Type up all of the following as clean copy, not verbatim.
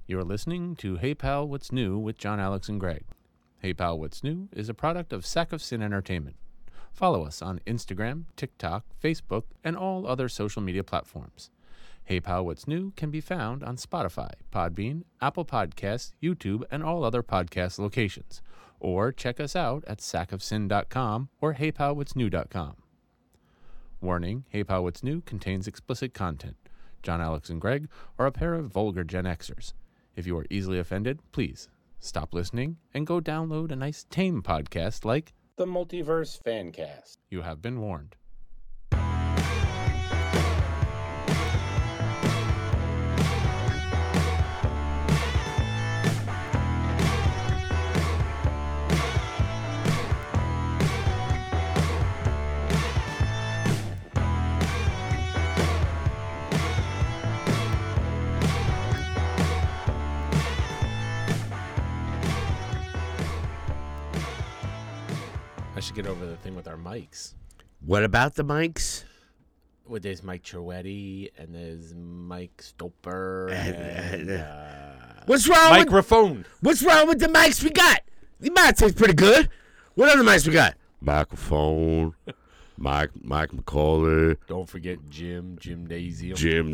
You're listening to Hey Pal, What's New with John, Alex, and Greg. Hey Pal, What's New is a product of Sack of Sin Entertainment. Follow us on Instagram, TikTok, Facebook, and all other social media platforms. Hey Pal, What's New can be found on Spotify, Podbean, Apple Podcasts, YouTube, and all other podcast locations. Or check us out at sackofsin.com or heypalwhatsnew.com. Warning, Hey Pal, What's New contains explicit content. John, Alex, and Greg are a pair of vulgar Gen Xers. If you are easily offended, please stop listening and go download a nice tame podcast like The Multiverse Fancast. You Have Been Warned. I should get over the thing with our mics. What about the mics? Well, there's Mike Troetti and there's Mike Stoper What's wrong microphone. What's wrong with the mics we got? The mic tastes pretty good. What other mics we got? Microphone, Mike McCauley. Don't forget Gymnasium.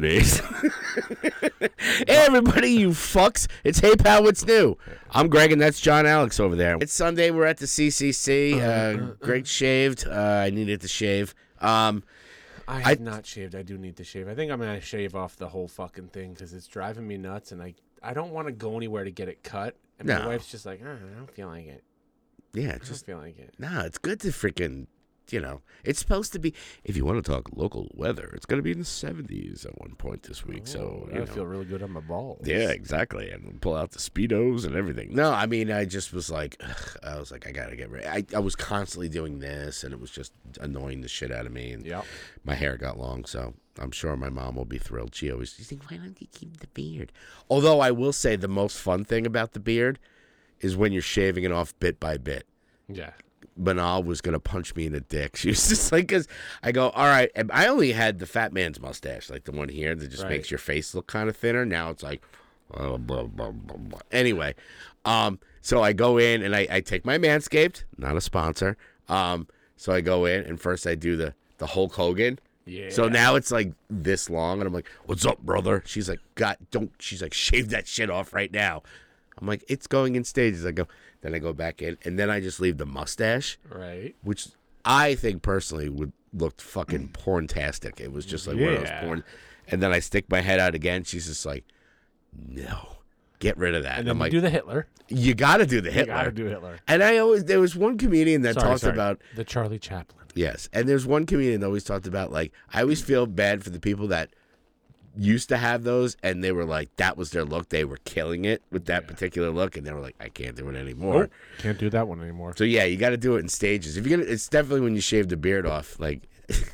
Hey, everybody, you fucks. It's Hey Pal, What's New? I'm Greg, and that's John Alex over there. It's Sunday. We're at the CCC. Greg shaved. I needed to shave. I have not shaved. I do need to shave. I think I'm going to shave off the whole fucking thing because it's driving me nuts, and I don't want to go anywhere to get it cut. And my wife's just like, I don't feel like it. Yeah, I don't feel like it. No, it's good to freaking, it's supposed to be, if you want to talk local weather, it's going to be in the 70s at one point this week. So, I feel really good on my balls. Yeah, exactly. And pull out the Speedos and everything. No, I mean, I just was like, I got to get ready. I was constantly doing this, and it was just annoying the shit out of me. And my hair got long, so I'm sure my mom will be thrilled. She's like, why don't you keep the beard? Although I will say the most fun thing about the beard is when you're shaving it off bit by bit. Yeah. Manal was going to punch me in the dick. She was just like, because I go, all right. And I only had the fat man's mustache, like the one here that just makes your face look kind of thinner. Now it's like, blah, blah, blah, blah. Anyway, so I go in and I take my Manscaped, not a sponsor. So I go in and first I do the Hulk Hogan. Yeah. So now it's like this long and I'm like, what's up, brother? She's like, she's like, shave that shit off right now. I'm like, it's going in stages. Then I go back in, and then I just leave the mustache. Right. Which I think personally would look fucking porntastic. It was just like one of those porn. And then I stick my head out again. She's just like, no, get rid of that. And then I'm like, do the Hitler. You got to do the Hitler. You got to do Hitler. And there was one comedian that talked about. The Charlie Chaplin. Yes. And there's one comedian that always talked about, like, I always feel bad for the people that used to have those, and they were like, that was their look. They were killing it with that particular look, and they were like, I can't do it anymore. Nope, can't do that one anymore. So yeah, you got to do it in stages. If you're gonna, it's definitely when you shave the beard off. Like,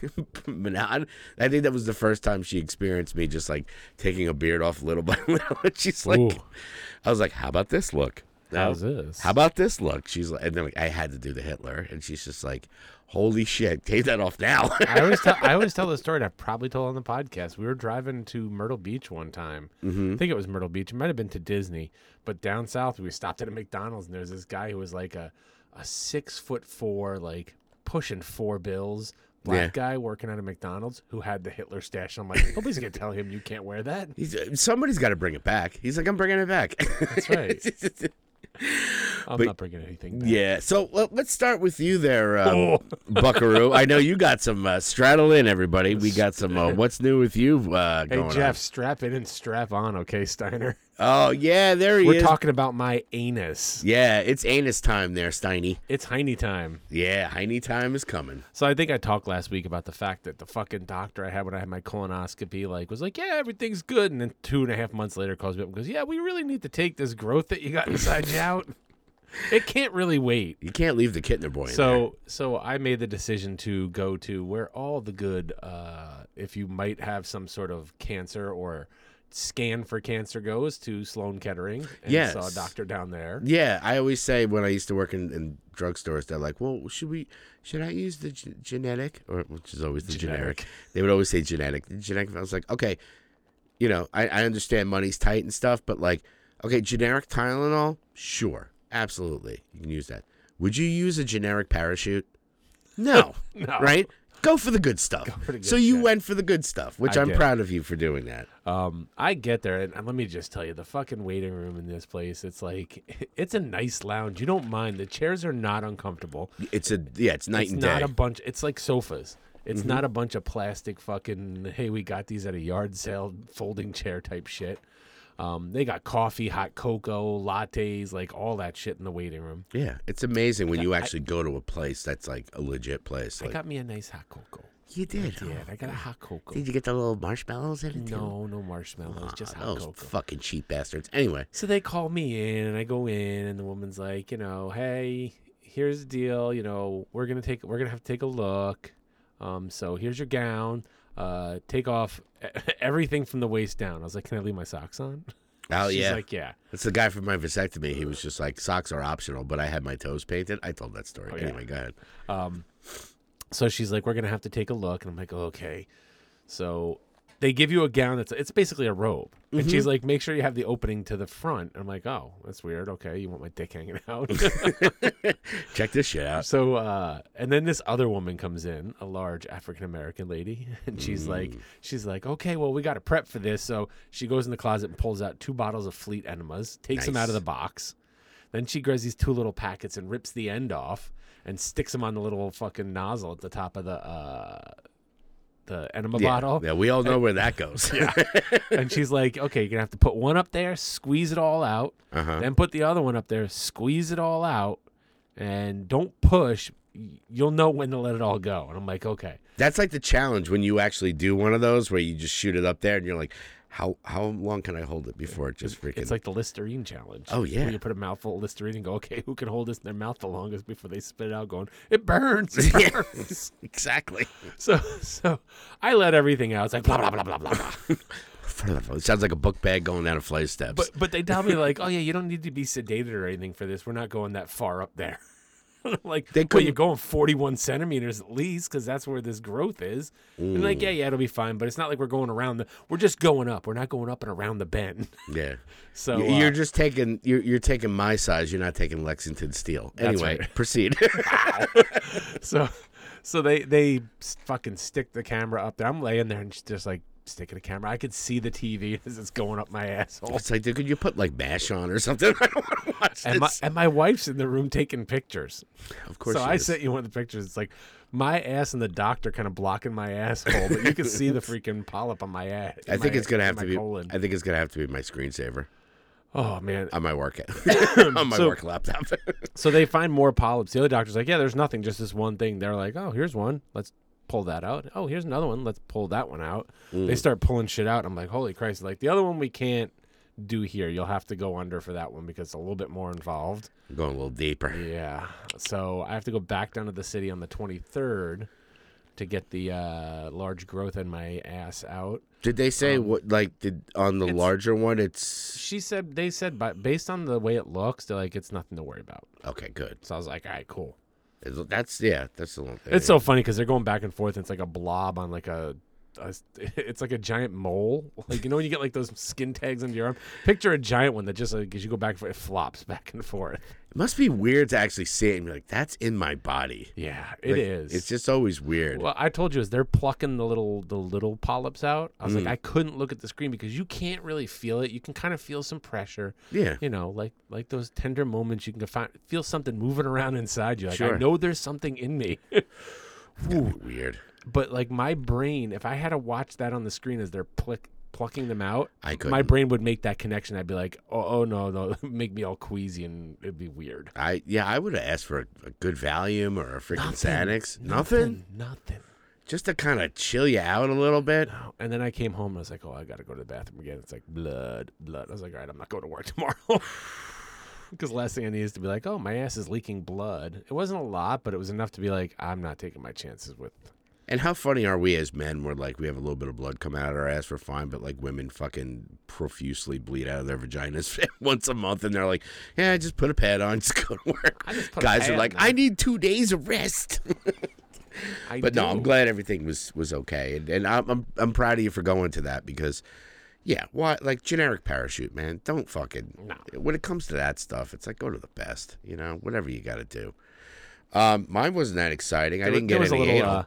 I think that was the first time she experienced me just like taking a beard off little by little. And she's like, ooh. I was like, how about this look? How's this? How about this look? She's like, and then I had to do the Hitler, and she's just like, holy shit, take that off now. I always tell the story that I probably told on the podcast. We were driving to Myrtle Beach one time. Mm-hmm. I think it was Myrtle Beach. It might have been to Disney, but down south we stopped at a McDonald's, and there's this guy who was like a 6'4", like pushing $4 bills. Black guy working at a McDonald's who had the Hitler stash. I'm like, nobody's going to tell him you can't wear that. Somebody's got to bring it back. He's like, I'm bringing it back. That's right. I'm not bringing anything back. Yeah, so let's start with you there, Buckaroo. I know you got some straddle in, everybody. We got some what's new with you going Hey, Jeff, on. Strap in and strap on, okay, Steiner? Oh, yeah, there he is. We're talking about my anus. Yeah, it's anus time there, Steiny. It's Heine time. Yeah, Heine time is coming. So I think I talked last week about the fact that the fucking doctor I had when I had my colonoscopy was like, yeah, everything's good. And then 2.5 months later calls me up and goes, yeah, we really need to take this growth that you got inside you out. It can't really wait. You can't leave the Kittner boy in there. So I made the decision to go to where all the good, if you might have some sort of cancer or scan for cancer goes, to Sloan Kettering, and saw a doctor down there. Yeah, I always say when I used to work in drugstores, they're like, well, should I use the genetic, or which is always the generic. They would always say genetic. The genetic, I was like, okay, I understand money's tight and stuff, but like, Okay, generic Tylenol? Sure. Absolutely. You can use that. Would you use a generic parachute? No. No. Right? Go for the good stuff. So you went for the good stuff, which I'm proud of you for doing that. I get there, and let me just tell you, the fucking waiting room in this place, it's like, it's a nice lounge. You don't mind. The chairs are not uncomfortable. It's night and day. It's not a bunch. It's like sofas. It's not a bunch of plastic fucking, hey, we got these at a yard sale folding chair type shit. They got coffee, hot cocoa, lattes, like all that shit in the waiting room. Yeah, it's amazing when you actually go to a place that's like a legit place. I got me a nice hot cocoa. You did? I got a hot cocoa. Did you get the little marshmallows in it too? No marshmallows, just hot those cocoa. Fucking cheap bastards. Anyway. So they call me in, and I go in, and the woman's like, hey, here's the deal. We're gonna have to take a look. So here's your gown. Take off everything from the waist down. I was like, can I leave my socks on? Oh, She's yeah. like, yeah. That's the guy from my vasectomy. He was just like, socks are optional, but I had my toes painted. I told that story. Anyway, go ahead. So she's like, we're going to have to take a look. And I'm like, okay. So they give you a gown it's basically a robe. And she's like, make sure you have the opening to the front. And I'm like, oh, that's weird. Okay, you want my dick hanging out? Check this shit out. So, and then this other woman comes in, a large African-American lady. And she's like, okay, well, we got to prep for this. So she goes in the closet and pulls out 2 bottles of Fleet enemas, takes them out of the box. Then she grabs these 2 little packets and rips the end off and sticks them on the little fucking nozzle at the top of the enema bottle. Yeah, we all know where that goes. Yeah. And she's like, okay, you're going to have to put one up there, squeeze it all out, then put the other one up there, squeeze it all out, and don't push. You'll know when to let it all go. And I'm like, okay. That's like the challenge when you actually do one of those where you just shoot it up there and you're like, how long can I hold it before it just freaking... It's like the Listerine challenge. Oh, yeah. Where you put a mouthful of Listerine and go, okay, who can hold this in their mouth the longest before they spit it out going, it burns. It burns. Exactly. So I let everything out. It's like, blah, blah, blah, blah, blah, blah. It sounds like a book bag going down a flight of steps. But they tell me like, oh, yeah, you don't need to be sedated or anything for this. We're not going that far up there. Like, well, you're going 41 centimeters at least because that's where this growth is. And like, yeah, it'll be fine. But it's not like we're going around we're just going up. We're not going up and around the bend. Yeah. So you're just taking you're taking my size. You're not taking Lexington steel. Anyway, right. Proceed. So they fucking stick the camera up there. I'm laying there and just like sticking the camera. I could see the TV as it's going up my asshole. It's like, dude, could you put like MASH on or something? I don't want to watch this. And my wife's in the room taking pictures. Of course. So I sent you one of the pictures. It's like my ass and the doctor kind of blocking my asshole, but you can see the freaking polyp on my ass. I think it's gonna have to be. Colon. I think it's gonna have to be my screensaver. Oh man, on my work work laptop. So they find more polyps. The other doctor's like, yeah, there's nothing, just this one thing. They're like, oh, here's one. Let's pull that out. Oh, here's another one. Let's pull that one out. They start pulling shit out. I'm like, holy Christ! Like the other one we can't do here. You'll have to go under for that one because it's a little bit more involved. Going a little deeper. Yeah. So I have to go back down to the city on the 23rd to get the large growth in my ass out. Did they say on the larger one? They said, but based on the way it looks, they're like, it's nothing to worry about. Okay, good. So I was like, all right, cool. That's the one thing. It's so funny because they're going back and forth. And it's like a blob on like it's like a giant mole. Like, when you get like those skin tags under your arm, picture a giant one that just like, as you go back and forth, it flops back and forth. It must be weird to actually see it and be like, that's in my body. Yeah, it is. It's just always weird. Well, I told you, as they're plucking the little polyps out, I was like, I couldn't look at the screen because you can't really feel it. You can kind of feel some pressure. Yeah. Like those tender moments you can feel something moving around inside you. Like, sure. I know there's something in me. Weird. But like my brain, if I had to watch that on the screen as they're plucking them out, my brain would make that connection. I'd be like, oh no, make me all queasy and it'd be weird. I would have asked for a good Valium or a freaking Xanax. Nothing. Just to kind of chill you out a little bit. No. And then I came home and I was like, oh, I got to go to the bathroom again. It's like blood. I was like, all right, I'm not going to work tomorrow. Because the last thing I need is to be like, oh, my ass is leaking blood. It wasn't a lot, but it was enough to be like, I'm not taking my chances with. And how funny are we as men where, like, we have a little bit of blood coming out of our ass, we're fine, but, like, women fucking profusely bleed out of their vaginas once a month, and they're like, yeah, just put a pad on, just go to work. Guys are like, I need 2 days of rest. No, I'm glad everything was okay. And I'm proud of you for going to that because, Yeah, why? Like generic parachute, man. Don't fucking. No. When it comes to that stuff, it's like go to the best. Whatever you got to do. Mine wasn't that exciting. I didn't get any anal.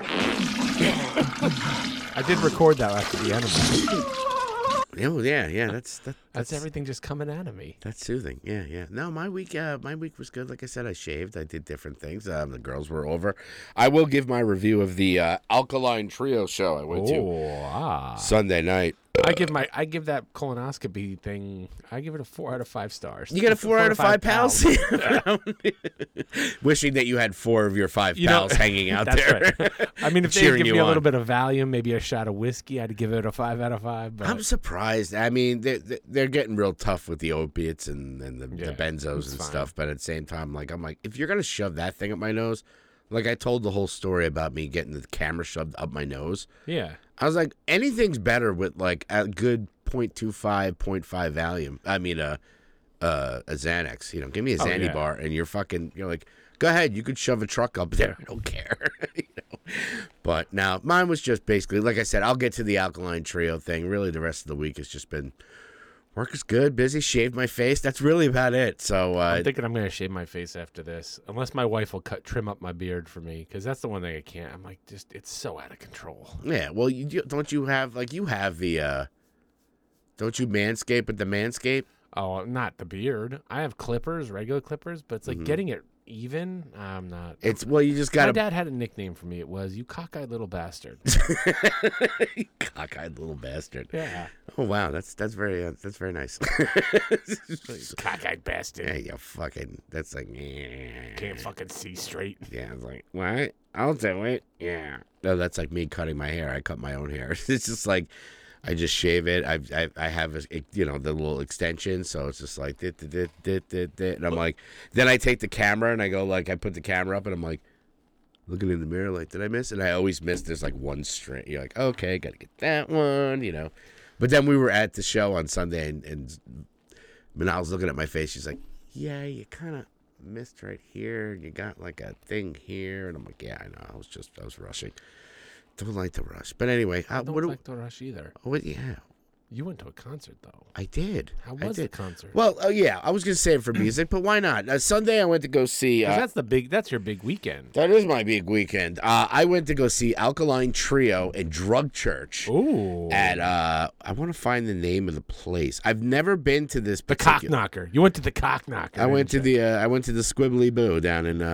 I did record that after the enema. Oh yeah. That's everything just coming out of me. That's soothing. Yeah. No, my week was good. Like I said, I shaved. I did different things. The girls were over. I will give my review of the Alkaline Trio show I went to Sunday night. I give that colonoscopy thing. I give it a 4 out of 5 stars. You get a 4 out of 5 pals. Wishing that you had 4 of your 5 pals hanging out there. Right. I mean, if they give me a little bit of Valium, maybe a shot of whiskey, I'd give it a 5 out of 5. But I'm surprised. I mean, they're getting real tough with the opiates and the benzos and stuff. But at the same time, I'm like, if you're gonna shove that thing up my nose, like I told the whole story about me getting the camera shoved up my nose. Yeah. I was like, anything's better with like a good 0.25, 0.5 Valium. I mean, a Xanax. Give me a Xanny bar, and you're like, go ahead, you could shove a truck up there. I don't care. But now mine was just basically, like I said, I'll get to the Alkaline Trio thing. Really, the rest of the week has just been work is good, busy, shaved my face. That's really about it. So I'm thinking I'm going to shave my face after this, unless my wife will trim up my beard for me, because that's the one thing I can't. I'm like, it's so out of control. Yeah, well, don't you have the, don't you manscape with the Manscaped? Oh, not the beard. I have clippers, regular clippers, but it's like getting it even. I'm not. You just got. My dad had a nickname for me. It was "You cockeyed little bastard." You cockeyed little bastard. Yeah. Oh wow, that's very nice. Cockeyed bastard. Yeah, you fucking. That's like. Can't fucking see straight. Yeah, it's like what? I'll do it. Yeah. No, that's like me cutting my hair. I cut my own hair. It's just like. I just shave it. I have the little extension, so it's just like dit, and I'm like, then I take the camera and I go like I put the camera up and I'm like looking in the mirror like, did I miss? And I always miss. There's like one string. You're like, okay, gotta get that one, But then we were at the show on Sunday and Manal's looking at my face. She's like, yeah, you kind of missed right here. You got like a thing here, and I'm like, yeah, I know. I was rushing. Don't like the rush. But anyway. I don't like the rush either. Oh, yeah. You went to a concert, though. I did. How was the concert? Well, yeah, I was going to say it for music, but why not? Sunday I went to go see... that's your big weekend. That is my big weekend. I went to go see Alkaline Trio and Drug Church. Ooh. At, I want to find the name of the place. I've never been to this The Cockknocker. You went to the Cockknocker. I went to the Squibbly Boo down in,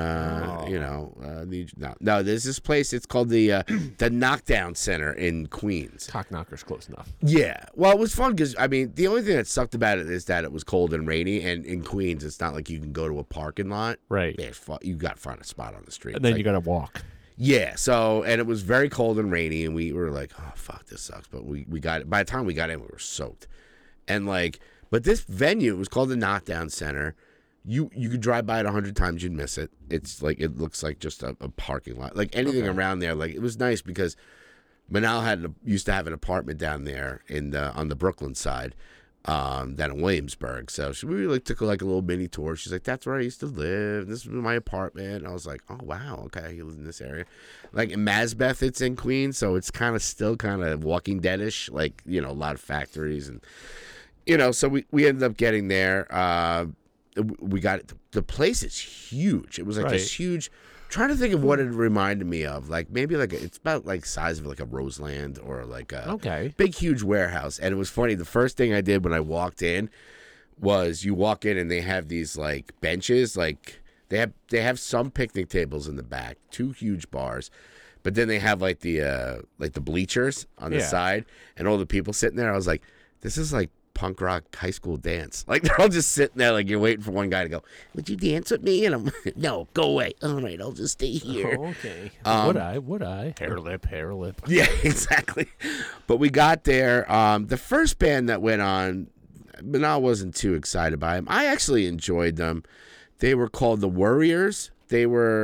no, there's this place. It's called the Knockdown Center in Queens. Cockknocker's close enough. Yeah. Well, it was fun because, I mean, the only thing that sucked about it is that it was cold and rainy, and in Queens, it's not like you can go to a parking lot. Right. You got to find a spot on the street. And then you got to walk. Yeah, and it was very cold and rainy, and we were like, oh, fuck, this sucks. But we got it. By the time we got in, we were soaked. And, but this venue, it was called the Knockdown Center. You could drive by it 100 times, you'd miss it. It's like, it looks like just a parking lot. Like, anything around there, it was nice because Manal used to have an apartment down there on the Brooklyn side, down in Williamsburg. So we took a little mini tour. She's like, "That's where I used to live. This was my apartment." And I was like, "Oh wow, okay, you live in this area." Like in Masbeth, it's in Queens, so it's still kind of Walking Dead-ish. A lot of factories and So we ended up getting there. We got it. The place is huge. It was this huge. Trying to think of what it reminded me of, maybe it's about size of a Roseland or a big huge warehouse. And it was funny. The first thing I did when I walked in was you walk in and they have these benches, they have some picnic tables in the back, 2 huge bars, but then they have the bleachers on the side and all the people sitting there. I was like, this is punk rock high school dance. They're all just sitting there you're waiting for one guy to go, would you dance with me? And I'm no, go away. All right, I'll just stay here. Oh, okay. Would I? Hair lip. Yeah, exactly. But we got there. The first band that went on, Manal wasn't too excited by them. I actually enjoyed them. They were called the Warriors. She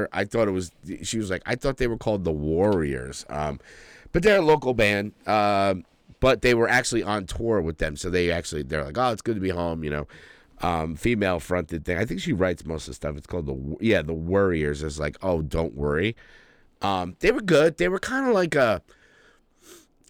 was like, I thought they were called the Warriors. But they're a local band. But they were actually on tour with them, so they're like, oh, it's good to be home, female fronted thing. I think she writes most of the stuff. It's called the Warriors. It's like, oh, don't worry. They were good. They were kind of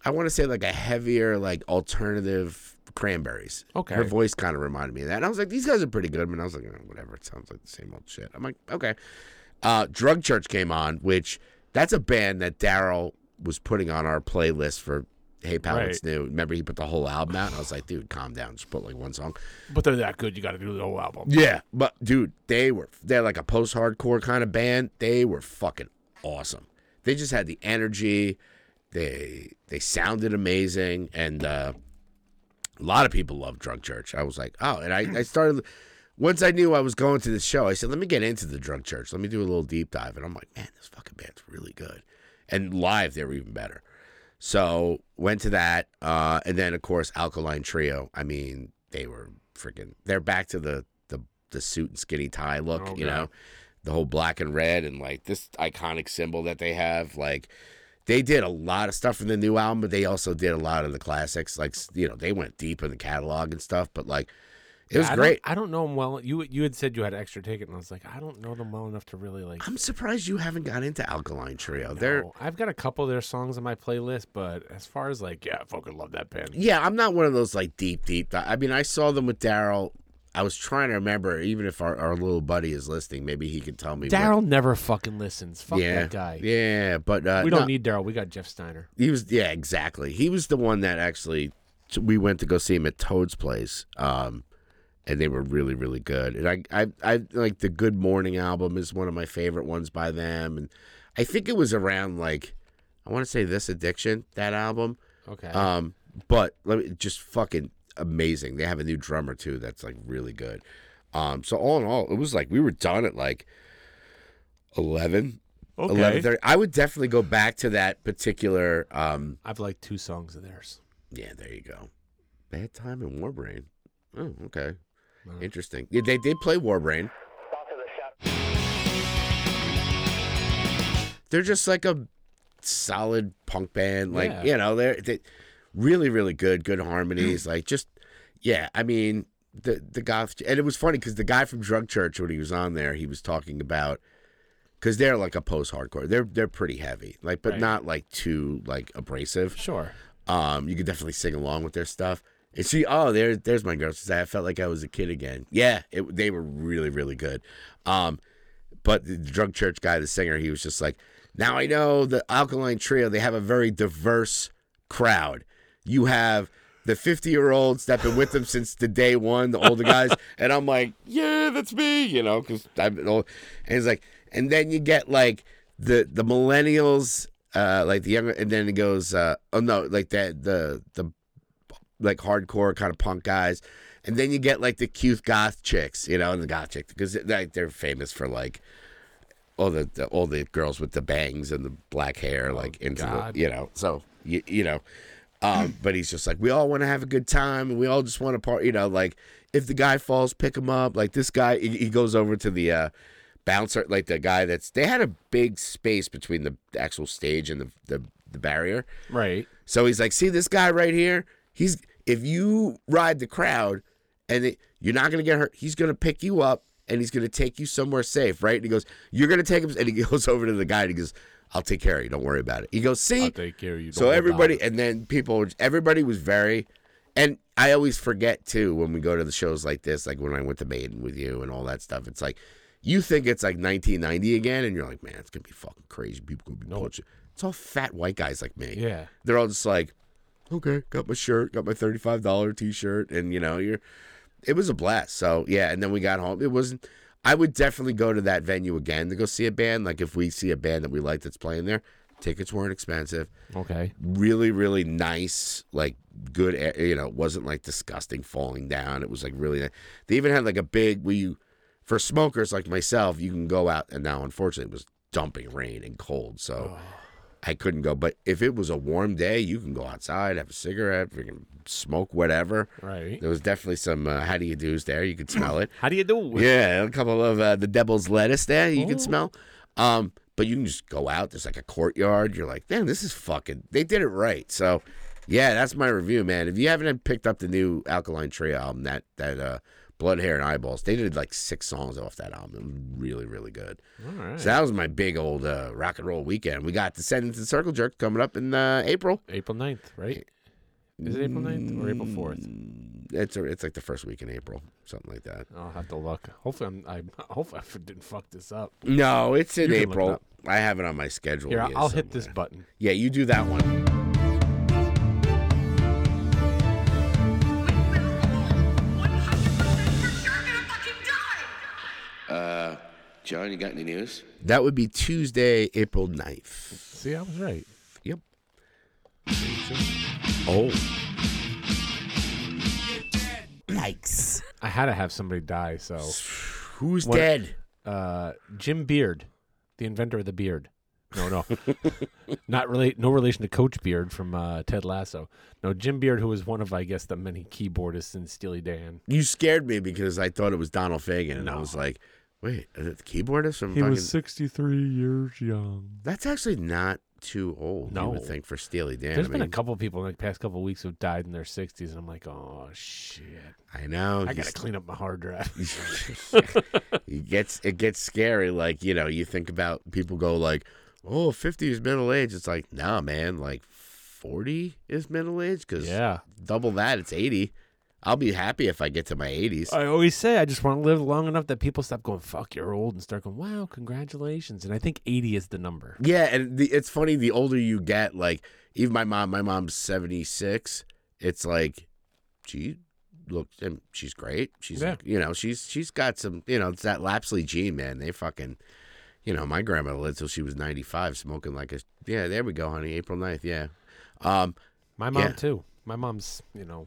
I want to say like a heavier, like alternative Cranberries. Okay. Her voice kind of reminded me of that. And I was like, these guys are pretty good. And I was like, oh, whatever. It sounds like the same old shit. I'm like, okay. Drug Church came on, which that's a band that Daryl was putting on our playlist for Hey Pal, What's New. Remember, he put the whole album out. And I was like, dude, calm down. Just put like one song. But they're that good. You got to do the whole album. Yeah. But, dude, they're like a post-hardcore kind of band. They were fucking awesome. They just had the energy. They sounded amazing. And a lot of people love Drug Church. I was like, oh. And I started, once I knew I was going to this show, I said, let me get into the Drug Church. Let me do a little deep dive. And I'm like, man, this fucking band's really good. And live, they were even better. So went to that. And then, of course, Alkaline Trio. I mean, they were freaking, they're back to the suit and skinny tie look, you know, the whole black and red and like this iconic symbol that they have. Like, they did a lot of stuff from the new album, but they also did a lot of the classics. Like, you know, they went deep in the catalog and stuff, but like, it was great. I don't know them well. You had said you had an extra ticket, and I was like, I don't know them well enough to really like. I'm surprised you haven't got into Alkaline Trio. I've got a couple of their songs on my playlist, but as far as like, yeah, I fucking love that band. Yeah, I'm not one of those like deep. I mean, I saw them with Daryl. I was trying to remember, even if our little buddy is listening, maybe he could tell me. Daryl never fucking listens. Fuck that guy. Yeah, but we don't need Daryl. We got Jeff Steiner. He was, yeah, exactly. He was the one that actually we went to go see him at Toad's place. And they were really, really good. And I like the Good Morning album is one of my favorite ones by them. And I think it was around like, I want to say This Addiction, that album. Okay. But just fucking amazing. They have a new drummer too that's like really good. So all in all, it was like we were done at like 11. Okay. 11:30. I would definitely go back to that particular. I've liked 2 songs of theirs. Yeah, there you go. Bad Time and Warbrain. Oh, okay. Interesting. Yeah, they did play Warbrain. They're just like a solid punk band. Like, you know, they really, really good harmonies. Like, just, yeah, I mean, the goth. And it was funny because the guy from Drug Church, when he was on there, he was talking about, because they're like a post-hardcore. They're pretty heavy, like, but not like too like abrasive. Sure. You could definitely sing along with their stuff. And she, there's my girl. She said, I felt like I was a kid again. Yeah, they were really, really good. But the Drug Church guy, the singer, he was just like, now I know the Alkaline Trio, they have a very diverse crowd. You have the 50-year-olds that have been with them since the day one, the older guys. And I'm like, yeah, that's me, you know, because I've been old. And he's like, and then you get like the millennials, like the younger, and then it goes, like the like hardcore kind of punk guys, and then you get like the cute goth chicks, you know, and the goth chicks because like they're famous for like all the girls with the bangs and the black hair, like into the, you know. So you know, but he's just like, we all want to have a good time and we all just want to party, you know. Like if the guy falls, pick him up. Like this guy, he goes over to the bouncer, like the guy they had a big space between the actual stage and the barrier, right? So he's like, see this guy right here. If you ride the crowd and you're not going to get hurt, he's going to pick you up and he's going to take you somewhere safe, right? And he goes, you're going to take him. And he goes over to the guy and he goes, I'll take care of you. Don't worry about it. He goes, see? I'll take care of you. So everybody, and then everybody was very, and I always forget too when we go to the shows like this, like when I went to Maiden with you and all that stuff. It's like, you think it's like 1990 again and you're like, man, it's going to be fucking crazy. People going to be punching. It's all fat white guys like me. Yeah. They're all just like, okay, got my shirt, got my $35 t-shirt, and you know, it was a blast. So yeah, and then we got home. I would definitely go to that venue again to go see a band. Like if we see a band that we like that's playing there, tickets weren't expensive. Okay. Really, really nice, like good, you know, it wasn't like disgusting falling down. It was like really nice. They even had like a big, for smokers like myself, you can go out, and now unfortunately it was dumping rain and cold, so I couldn't go. But if it was a warm day, you can go outside, have a cigarette, freaking smoke whatever. Right. There was definitely some how do you do's there. You could smell it. How do you do? Yeah, a couple of the devil's lettuce there you can smell. But you can just go out. There's like a courtyard. You're like, man, this is fucking. They did it right. So, yeah, that's my review, man. If you haven't picked up the new Alkaline Trio album, that Blood, Hair, and Eyeballs. They did like 6 songs off that album. It was really, really good. All right. So that was my big old rock and roll weekend. We got Descend into the Circle Jerk coming up in April. April 9th, right? Is it April 9th or April 4th? It's like the first week in April, something like that. I'll have to look. Hopefully, hopefully I didn't fuck this up. No, it's in You can look it April. up. I have it on my schedule. Here, here I'll hit this somewhere. button. Yeah, you do that one. John, you got any news? That would be Tuesday, April 9th. See, I was right. Yep. Oh. Yikes. I had to have somebody die, so. Who's What- dead? Jim Beard, the inventor of the beard. No. No relation to Coach Beard from Ted Lasso. No, Jim Beard, who was one of, I guess, the many keyboardists in Steely Dan. You scared me because I thought it was Donald Fagen, and I No. was like, wait, is it the keyboardist from He fucking... was 63 years young. That's actually not too old, you No. would think, for Steely Dan. There's I been a mean, couple of people in the past couple of weeks who've died in their 60s, and I'm like, oh, shit. I know. I got to clean up my hard drive. it gets scary. Like, you think about people go like, oh, 50 is middle age. It's like, no, man, like 40 is middle age because Yeah. double that, it's 80. I'll be happy if I get to my 80s. I always say I just want to live long enough that people stop going, fuck, you're old, and start going, wow, congratulations. And I think 80 is the number. Yeah, and it's funny, the older you get, like, even my mom's 76. It's like, she looks, and she's great. She's, Yeah. she's got some, it's that Lapsley gene, man. They fucking, my grandmother lived till she was 95, smoking like there we go, honey, April 9th, yeah. My mom, too. My mom's,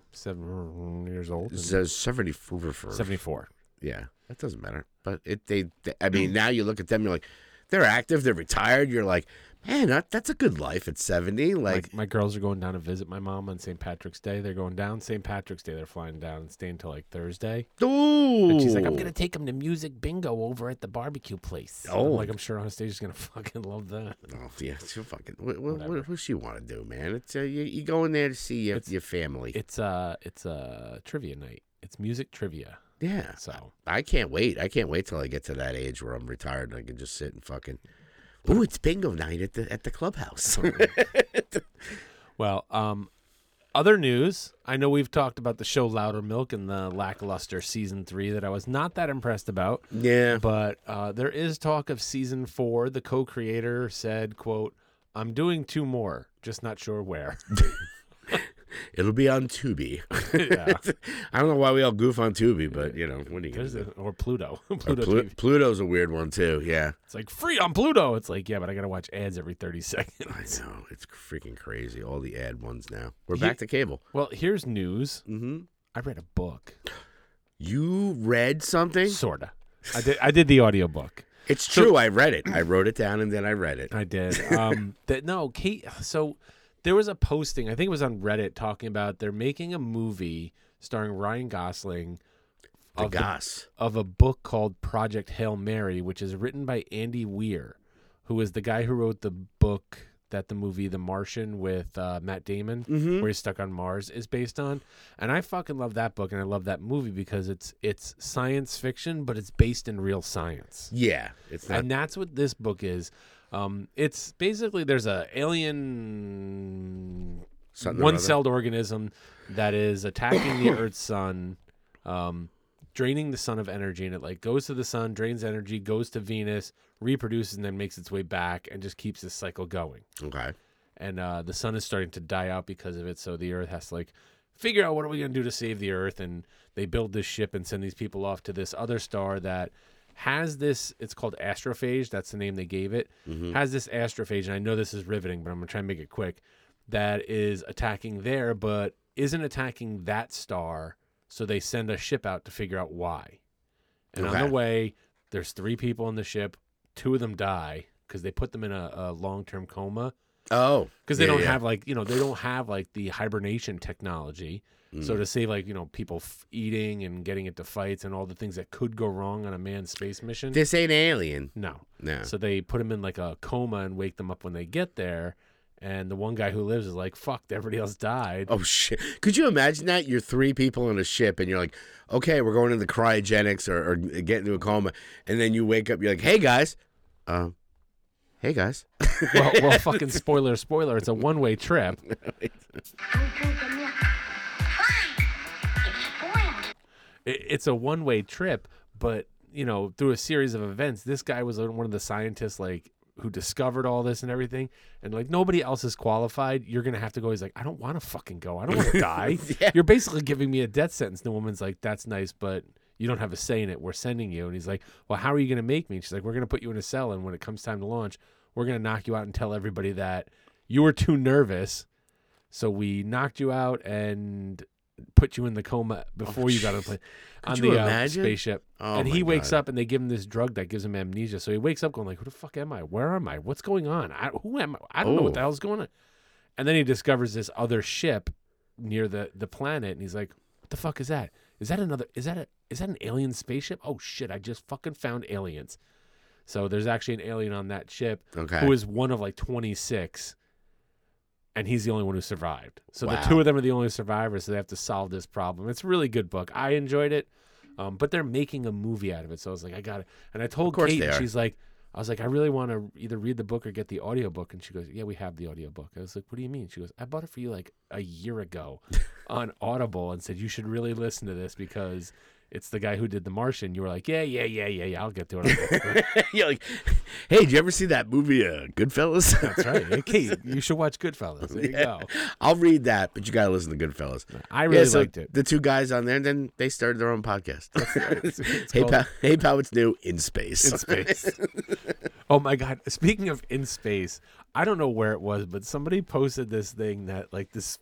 7 years old. It says 74. 74. Yeah, that doesn't matter. But I mean, now you look at them, you're like, they're active, they're retired. You're like, man, that's a good life at 70. Like, My girls are going down to visit my mom on St. Patrick's Day. They're going down St. Patrick's Day. They're flying down and staying till like Thursday. ooh. And she's like, I'm going to take them to music bingo over at the barbecue place. And Oh. I'm like, I'm sure on stage she's going to fucking love that. Oh, yeah, she'll fucking. Whatever. What does she want to do, man? It's you go in there to see your family. It's a trivia night. It's music trivia. Yeah, So I can't wait. I can't wait till I get to that age where I'm retired and I can just sit and fucking. Ooh, it's bingo night at the clubhouse. Well, other news. I know we've talked about the show Louder Milk and the lackluster season 3 that I was not that impressed about. Yeah. But there is talk of season 4. The co-creator said, quote, I'm doing 2 more, just not sure where. It'll be on Tubi. Yeah. I don't know why we all goof on Tubi, but what are you gonna do? Or Pluto. Or Pluto TV. Pluto's a weird one too. Yeah. It's like free on Pluto. It's like, yeah, but I got to watch ads every 30 I seconds. know, it's freaking crazy. All the ad ones now. We're Ye- back to cable. Well, here's news. Mm-hmm. I read a book. You read something? Sorta. I did the audiobook. It's true. I read it. I wrote it down and then I read it. I did. Kate. So there was a posting. I think it was on Reddit talking about they're making a movie starring Ryan Gosling of a book called Project Hail Mary, which is written by Andy Weir, who is the guy who wrote the book that the movie The Martian with Matt Damon, where he's stuck on Mars, is based on. And I fucking love that book and I love that movie because it's science fiction, but it's based in real science. Yeah, it's not. And that's what this book is. It's basically there's a alien Something or one-celled organism that is attacking the Earth's sun, draining the sun of energy, and it like goes to the sun, drains energy, goes to Venus, reproduces, and then makes its way back, and just keeps this cycle going. Okay. And the sun is starting to die out because of it, so the Earth has to like figure out what are we going to do to save the Earth, and they build this ship and send these people off to this other star that has this, it's called astrophage, that's the name they gave it, has this astrophage, and I know this is riveting, but I'm going to try and make it quick, that is attacking there, but isn't attacking that star, so they send a ship out to figure out why. And on the way, there's 3 people on the ship, 2 of them die, because they put them in a long-term coma, Oh. because they don't have like, they don't have like the hibernation technology. So Mm. to save like, people eating and getting into fights and all the things that could go wrong on a manned space mission. This ain't Alien. No. No. So they put them in like a coma and wake them up when they get there. And the one guy who lives is like, fuck, everybody else died. Oh, shit. Could you imagine that? You're 3 people on a ship, and you're like, okay, we're going into cryogenics or get into a coma. And then you wake up, you're like, hey, guys. Hey, guys. Well, fucking spoiler. It's a one-way trip. It's a one-way trip, but, you know, through a series of events, this guy was one of the scientists, like, who discovered all this and everything, and like nobody else is qualified. You're gonna have to go. He's like, I don't want to fucking go. I don't want to die. Yeah. You're basically giving me a death sentence. The woman's like, that's nice, but you don't have a say in it. We're sending you. And he's like, well, how are you gonna make me? And she's like, we're gonna put you in a cell, and when it comes time to launch, we're gonna knock you out and tell everybody that you were too nervous, so we knocked you out and put you in the coma before you got on the plane. Could on you the imagine? Spaceship. Oh, and my he wakes God. up and they give him this drug that gives him amnesia. So he wakes up going like, who the fuck am I? Where am I? What's going on? Who am I? I don't know what the hell's going on. And then he discovers this other ship near the planet, and he's like, what the fuck is that? Is that an alien spaceship? Oh shit, I just fucking found aliens. So there's actually an alien on that ship who is one of like 26. And he's the only one who survived. So the 2 of them are the only survivors, so they have to solve this problem. It's a really good book. I enjoyed it, but they're making a movie out of it. So I was like, I got it. And I told Kate, and she's like, I was like, I really want to either read the book or get the audiobook. And she goes, yeah, we have the audiobook. I was like, what do you mean? She goes, I bought it for you like a year ago on Audible and said, you should really listen to this because it's the guy who did The Martian. You were like, yeah, I'll get to it. You're like, hey, did you ever see that movie, Goodfellas? That's right. Hey, Kate, you should watch Goodfellas. There you go. I'll read that, but you got to listen to Goodfellas. I really liked it. The 2 guys on there, and then they started their own podcast. It's Hey, called hey, pal, it's new in space. In space. Oh, my God. Speaking of in space, I don't know where it was, but somebody posted this thing that, like, it's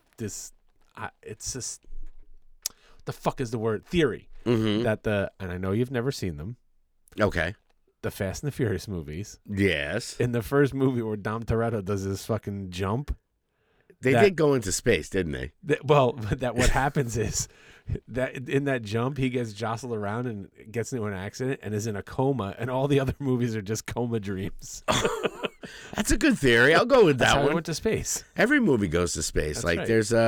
just, the fuck is the word? Theory. Mm-hmm. That and I know you've never seen them, Okay. the Fast and the Furious movies. Yes. In the first movie where Dom Toretto does this fucking jump. They did go into space, didn't they? What happens is that in that jump, he gets jostled around and gets into an accident and is in a coma, and all the other movies are just coma dreams. That's a good theory. I'll go with That's that how one. he went to space. Every movie goes to space. That's like right. there's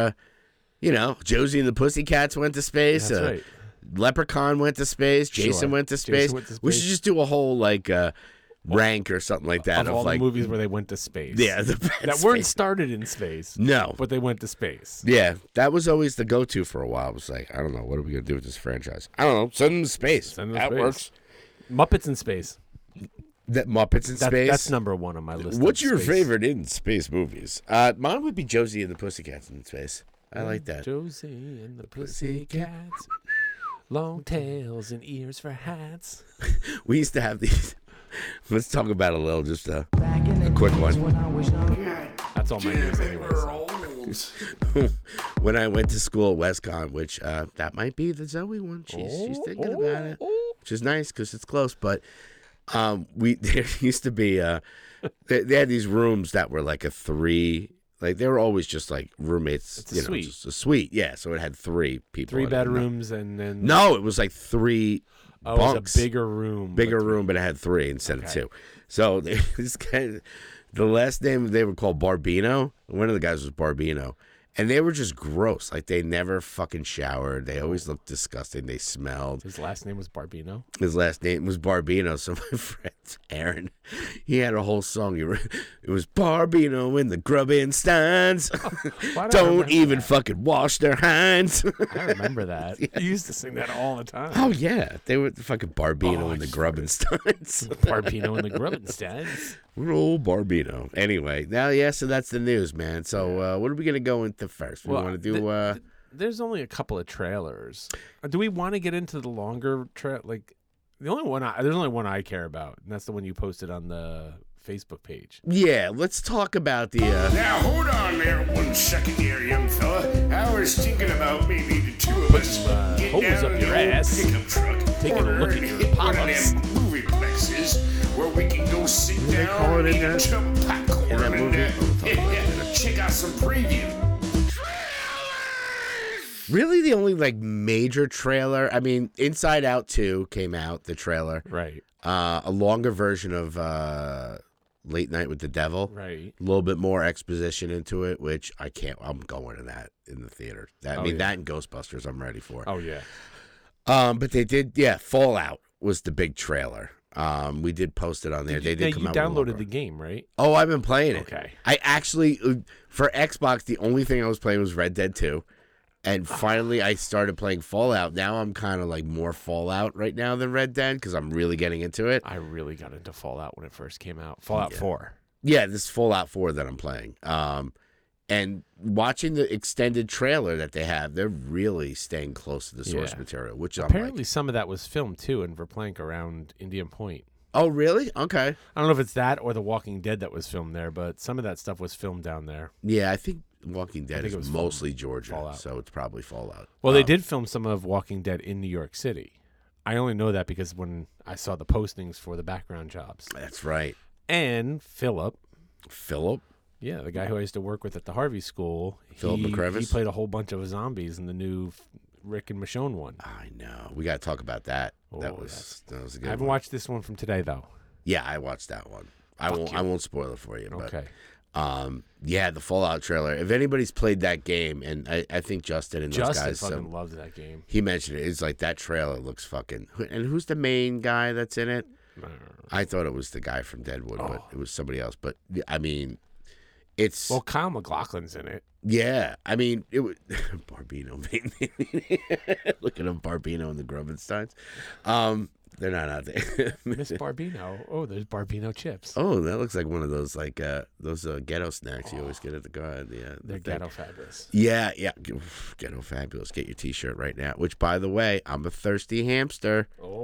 Josie and the Pussycats went to space. That's right. Leprechaun went to space. Jason Sure. went to Jason space. went to We space. should just do a whole like rank or something like that Of all like the movies where they went to space. yeah That weren't started in space. No. But they went to space. Yeah, that was always the go-to for a while. It was like, I don't know, what are we gonna do with this franchise? I don't know. Send them to space. Send them to that space. works. Muppets in space. That Muppets in space. That's number 1 on my list. What's of your space. favorite in space movies? Mine would be Josie and the Pussycats in space. I like that. Josie and the Pussycats. Long tails and ears for hats. We used to have these. Let's talk about a little, just a quick one. That's all my news anyway. So. When I went to school at WestCon, which that might be the Zoe one. She's thinking about it, which is nice because it's close. But there used to be they had these rooms that were like a 3. Like they were always just like roommates. It's a suite. Just a suite. Yeah, so it had 3 people. 3 in it. bedrooms and then... No, it was like 3 Oh, bunks. it was a bigger room. Bigger room, but it had 3 instead of 2. So this guy, the last name they were called Barbino. One of the guys was Barbino, and they were just gross. Like they never fucking showered. They always looked disgusting. They smelled. His last name was Barbino. His last name was Barbino. So my friend Aaron, he had a whole song. It was Barbino in the Grubensteins. Don't even fucking wash their hinds. I remember that. You used to sing that all the time. Oh yeah, they were the fucking Barbino and the Grubensteins. Barbino and the Grubensteins. We're old Barbino. Anyway, so that's the news, man. So what are we gonna go into first? We want to do. There's only a couple of trailers. Do we want to get into the longer like there's only one I care about, and that's the one you posted on the Facebook page. Yeah, let's talk about the. Now hold on there 1 second here, young fella. I was thinking about maybe the 2 of us get hose down up in your the old ass, pickup truck, taking a look at and your hit one of polyps. them movie plexes where we can go sit they down call it and in eat some popcorn that movie? and check out some preview. Really, the only like major trailer. I mean, Inside Out 2 came out. The trailer, Right. a longer version of Late Night with the Devil. Right. A little bit more exposition into it, which I can't. I'm going to that in the theater. That and Ghostbusters, I'm ready for. Oh yeah. But they did. Yeah, Fallout was the big trailer. We did post it on there. They did come out. You with downloaded the game, right? Oh, I've been playing it. Okay. I actually, for Xbox, the only thing I was playing was Red Dead 2. And finally, I started playing Fallout. Now I'm kind of like more Fallout right now than Red Dead because I'm really getting into it. I really got into Fallout when it first came out. Fallout 4. Yeah, this is Fallout 4 that I'm playing. And watching the extended trailer that they have, they're really staying close to the source material, which apparently some of that was filmed too in Verplank around Indian Point. Oh, really? Okay. I don't know if it's that or The Walking Dead that was filmed there, but some of that stuff was filmed down there. Yeah, I think Walking Dead is mostly Georgia, Fallout. so it's probably Fallout. Well, they did film some of Walking Dead in New York City. I only know that because when I saw the postings for the background jobs. That's right. And Philip? Yeah, the guy who I used to work with at the Harvey School. Philip McCrevis? He played a whole bunch of zombies in the new Rick and Michonne one. I know. We got to talk about that. Oh, that was a good one. I haven't watched this one from today, though. Yeah, I watched that one. I won't spoil it for you. Okay. But, yeah, the Fallout trailer. If anybody's played that game, and I think Justin and those guys fucking loved that game. He mentioned it. It's like that trailer looks fucking. And who's the main guy that's in it? I thought it was the guy from Deadwood, but it was somebody else. But I mean, it's Kyle MacLachlan's in it. Yeah, I mean it was Barbino. Look at him, Barbino and the Grubensteins. They're not out there. Miss Barbino. Oh, there's Barbino chips. Oh, that looks like one of those those ghetto snacks you always get at the garden. Yeah, they're ghetto fabulous. Yeah. Ghetto fabulous. Get your T-shirt right now. Which, by the way, I'm a thirsty hamster.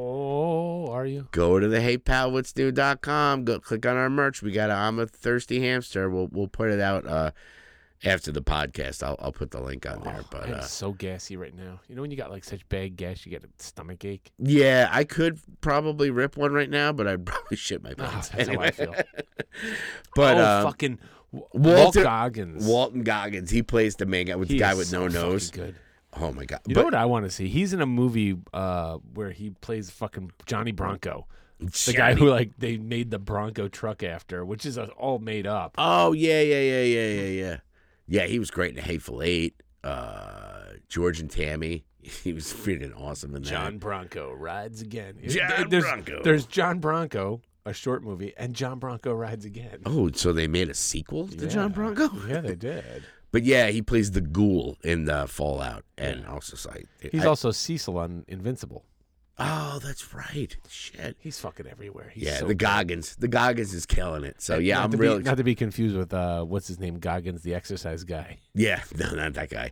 Oh, are you? Go to the HeyPalWhat'sNew.com. Go click on our merch. We got I'm a thirsty hamster. We'll put it out after the podcast. I'll put the link on there. But I'm so gassy right now. You know when you got like such bad gas, you get a stomach ache. Yeah, I could probably rip one right now, but I'd probably shit my pants. That's how I feel. But fucking Walton Goggins. Walton Goggins. He plays the main guy with the guy with no nose. Good. Oh my god! You know what I want to see? He's in a movie where he plays fucking Johnny Bronco. The guy who they made the Bronco truck after, which is all made up. Oh yeah. Yeah, he was great in The Hateful Eight. George and Tammy. He was freaking awesome in that. John Bronco rides again. Bronco. There's John Bronco, a short movie, and John Bronco rides again. Oh, so they made a sequel to John Bronco? Yeah, they did. But yeah, he plays the ghoul in the Fallout, and also he's also Cecil on Invincible. Oh, that's right. Shit, he's fucking everywhere. The Goggins. The Goggins is killing it. So yeah, I'm really not to be confused with what's his name, Goggins, the exercise guy. Yeah, no, not that guy.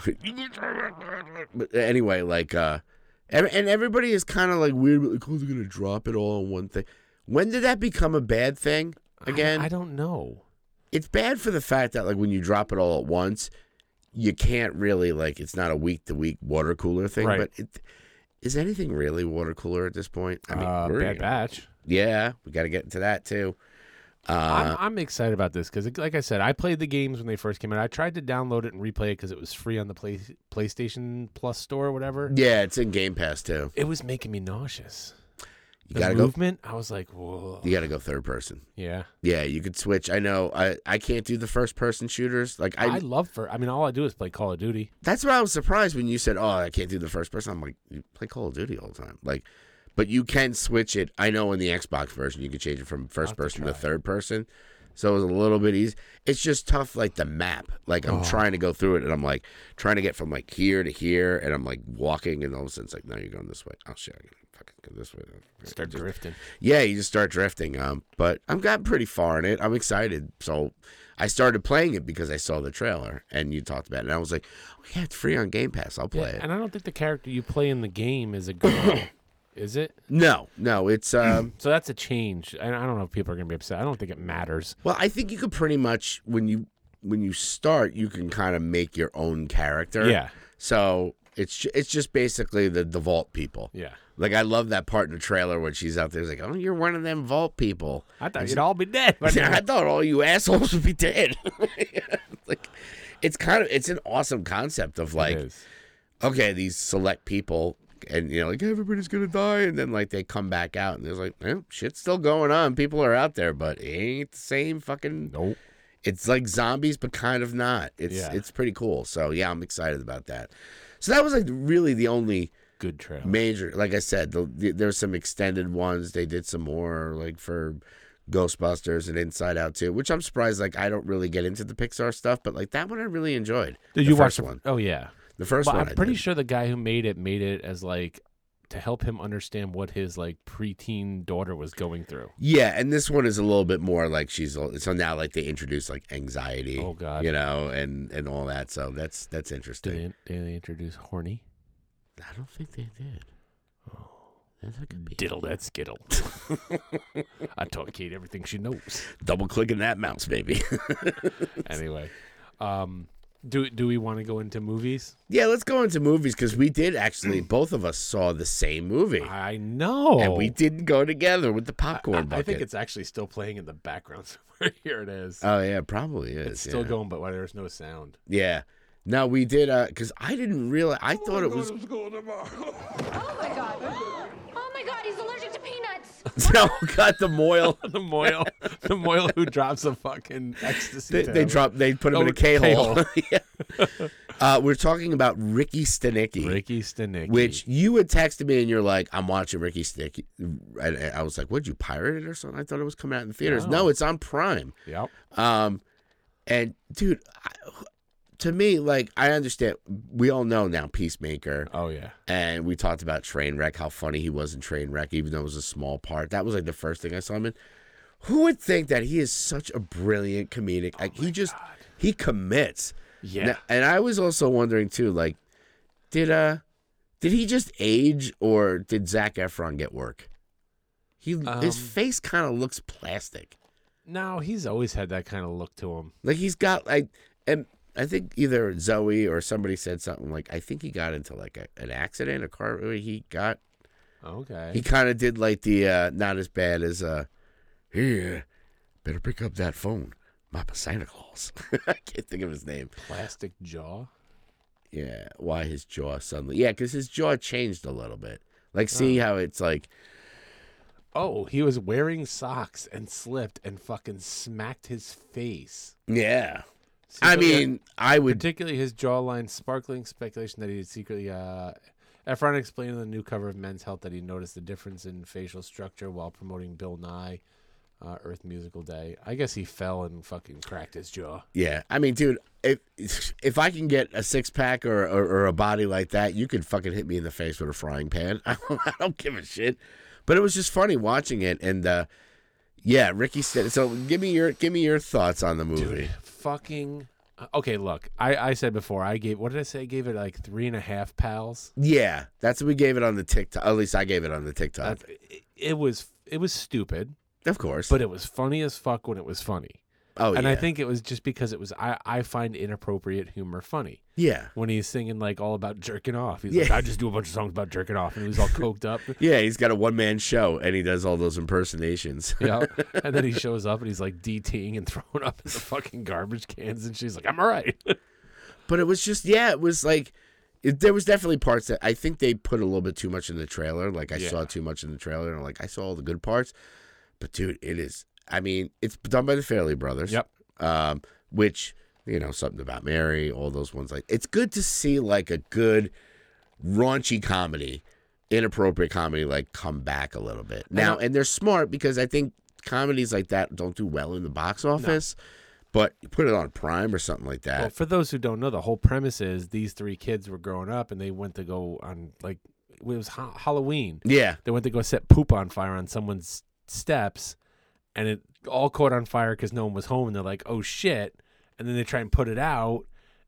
But anyway, and everybody is kind of like weird. Like, oh, they're gonna drop it all on one thing. When did that become a bad thing again? I don't know. It's bad for the fact that when you drop it all at once, you can't really it's not a week-to-week water cooler thing. Right. But is anything really water cooler at this point? I mean, Bad Batch. Yeah, we got to get into that too. I'm excited about this because, like I said, I played the games when they first came out. I tried to download it and replay it because it was free on the PlayStation Plus store or whatever. Yeah, it's in Game Pass too. It was making me nauseous. You gotta movement, I was like, whoa. You got to go third person. Yeah. Yeah, you could switch. I know. I can't do the first person shooters. All I do is play Call of Duty. That's why I was surprised when you said, "Oh, I can't do the first person." I'm like, you play Call of Duty all the time. But you can switch it. I know in the Xbox version, you can change it from first person to third person. So it was a little bit easy. It's just tough, the map. I'm trying to go through it, and I'm trying to get from here to here, and I'm walking, and all of a sudden it's no, you're going this way. Oh shit, I gotta fucking go this way. Start drifting. Yeah, you just start drifting. But I've gotten pretty far in it. I'm excited. So I started playing it because I saw the trailer, and you talked about it, and I was like, oh, yeah, it's free on Game Pass. I'll play it. And I don't think the character you play in the game is a girl. Is it? No, it's so that's a change. And I don't know if people are gonna be upset. I don't think it matters. Well, I think you could pretty much when you start, you can kind of make your own character. Yeah. So it's just basically the Vault people. Yeah. I love that part in the trailer when she's out there. It's like, oh, you're one of them Vault people. I thought you'd all be dead. I thought all you assholes would be dead. It's an awesome concept of okay, these select people and like everybody's gonna die, and then like they come back out, and there's like shit's still going on. People are out there, but it ain't the same fucking. Nope. It's like zombies, but kind of not. It's pretty cool. So yeah, I'm excited about that. So that was like really the only good trailer. Major, like I said, there's some extended ones. They did some more like for Ghostbusters and Inside Out too, which I'm surprised. Like I don't really get into the Pixar stuff, but like that one I really enjoyed. Did you watch one? Oh yeah, the first one. I'm pretty sure the guy who made it as like to help him understand what his like preteen daughter was going through. Yeah, and this one is a little bit more like so now like they introduce like anxiety. Oh God, and all that. So that's interesting. Did they introduce horny? I don't think they did. Oh. That could be. Diddle that skittle. I taught Kate everything she knows. Double clicking that mouse, baby. Anyway, do we want to go into movies? Yeah, let's go into movies because we did actually. Both of us saw the same movie. I know, and we didn't go together with the popcorn bucket. I think it's actually still playing in the background somewhere. Here it is. Oh yeah, it probably is. It's still going, but there's no sound. Yeah. No, we did, because I didn't realize, I thought it was... Oh, my God. Oh, my God, he's allergic to peanuts. Oh, God, the Moyle. the Moyle who drops a fucking ecstasy. They put him in a K-hole. Yeah. We're talking about Ricky Stenicki. Which you had texted me and you're like, I'm watching Ricky Stenicki. I was like, what'd you pirate it or something? I thought it was coming out in the theaters. No, it's on Prime. Yep. And, dude... To me, like, I understand. We all know now Peacemaker. Oh, yeah. And we talked about Trainwreck, how funny he was in Trainwreck, even though it was a small part. That was, like, the first thing I saw him in. Who would think that he is such a brilliant comedic? Like, he commits. Yeah. Now, and I was also wondering, too, like, did he just age, or did Zac Efron get work? His face kind of looks plastic. No, he's always had that kind of look to him. Like, he's got, like, and... I think either Zoe or somebody said something like, I think he got into like an accident, a car. He got. Okay. He kind of did like the not as bad as here, better pick up that phone. Mapa Santa Claus. I can't think of his name. Plastic jaw. Yeah. Why his jaw suddenly? Yeah, because his jaw changed a little bit. Like, see how it's like. Oh, he was wearing socks and slipped and fucking smacked his face. Yeah. I mean, I would... Particularly his jawline, sparkling speculation that he had secretly... Efron explained in the new cover of Men's Health that he noticed the difference in facial structure while promoting Bill Nye, Earth Musical Day. I guess he fell and fucking cracked his jaw. Yeah. I mean, dude, if I can get a six-pack or a body like that, you could fucking hit me in the face with a frying pan. I don't give a shit. But it was just funny watching it, and... yeah, Ricky said. So give me your thoughts on the movie. Dude, fucking okay. Look, I said before I gave. What did I say? I gave it like 3.5 pals. Yeah, that's what we gave it on the TikTok. At least I gave it on the TikTok. It was stupid, of course, but it was funny as fuck when it was funny. Oh, and yeah. I think it was just because it was. I find inappropriate humor funny. Yeah. When he's singing like all about jerking off, he's like, I just do a bunch of songs about jerking off, and he's all coked up. Yeah, he's got a one-man show, and he does all those impersonations. Yeah, and then he shows up, and he's like DTing and throwing up in the fucking garbage cans, and she's like, I'm all right. But it was just, yeah, it was like, there was definitely parts that I think they put a little bit too much in the trailer. Like, I saw too much in the trailer, and like, I saw all the good parts. But, dude, it is, I mean, it's done by the Farrelly brothers. Yep. Which, Something About Mary, all those ones. Like, it's good to see, like, a good raunchy comedy, inappropriate comedy, like, come back a little bit. Now, and they're smart because I think comedies like that don't do well in the box office. No. But you put it on Prime or something like that. Well, for those who don't know, the whole premise is these three kids were growing up and they went to go on, like, it was Halloween. Yeah. They went to go set poop on fire on someone's steps, and it all caught on fire because no one was home. And they're like, oh, shit. And then they try and put it out,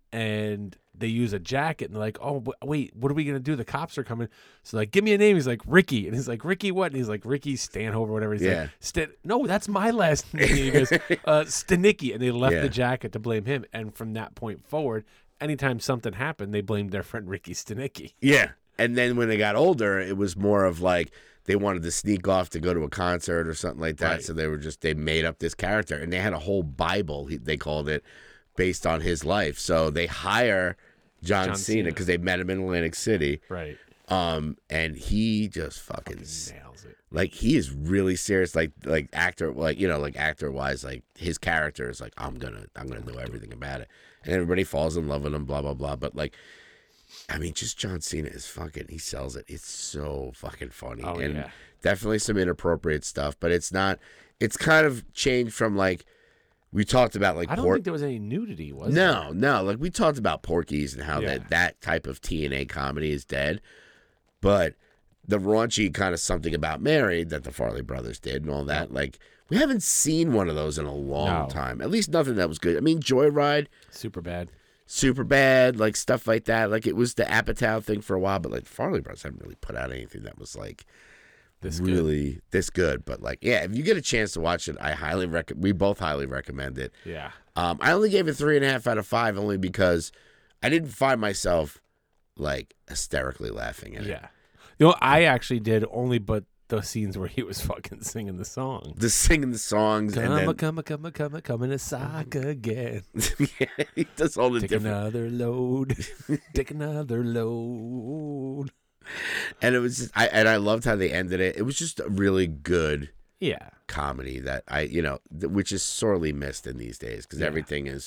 and they use a jacket, and they're like, oh, wait, what are we going to do? The cops are coming. So, like, give me a name. He's like, Ricky. And he's like, Ricky what? And he's like, Ricky Stanhope or whatever. He's like, no, that's my last name. And he goes, Stenicki. And they left the jacket to blame him. And from that point forward, anytime something happened, they blamed their friend Ricky Stenicki. Yeah. And then when they got older, it was more of like they wanted to sneak off to go to a concert or something like that. Right. So they made up this character. And they had a whole Bible, they called it, based on his life. So they hire John Cena because they met him in Atlantic City. Right. And he just fucking nails it. Like, he is really serious, like actor, like, you know, like actor wise, like his character is like, I'm gonna know everything about it, and everybody falls in love with him, blah blah blah. But like, I mean, just John Cena is fucking, he sells it. It's so fucking funny, and definitely some inappropriate stuff, but it's not. It's kind of changed from like we talked about, like I don't think there was any nudity, was there? there? No, like we talked about Porky's and how that type of TNA comedy is dead, but the raunchy kind of Something About Mary that the Farley brothers did and all that, like we haven't seen one of those in a long time. At least nothing that was good. I mean, Joyride, super bad, like stuff like that. Like it was the Apatow thing for a while, but like Farley brothers haven't really put out anything that was like this good. But like, yeah, if you get a chance to watch it, I highly recommend. We both highly recommend it. Yeah. I only gave it 3.5 out of 5 only because I didn't find myself like hysterically laughing at it. Yeah. You know, I actually did only but the scenes where he was fucking singing the song. Singing the songs. Come to sock again. Yeah, he does all the Take different. Another load. Take another load. And it was just, I loved how they ended it. It was just a really good comedy that which is sorely missed in these days because everything is,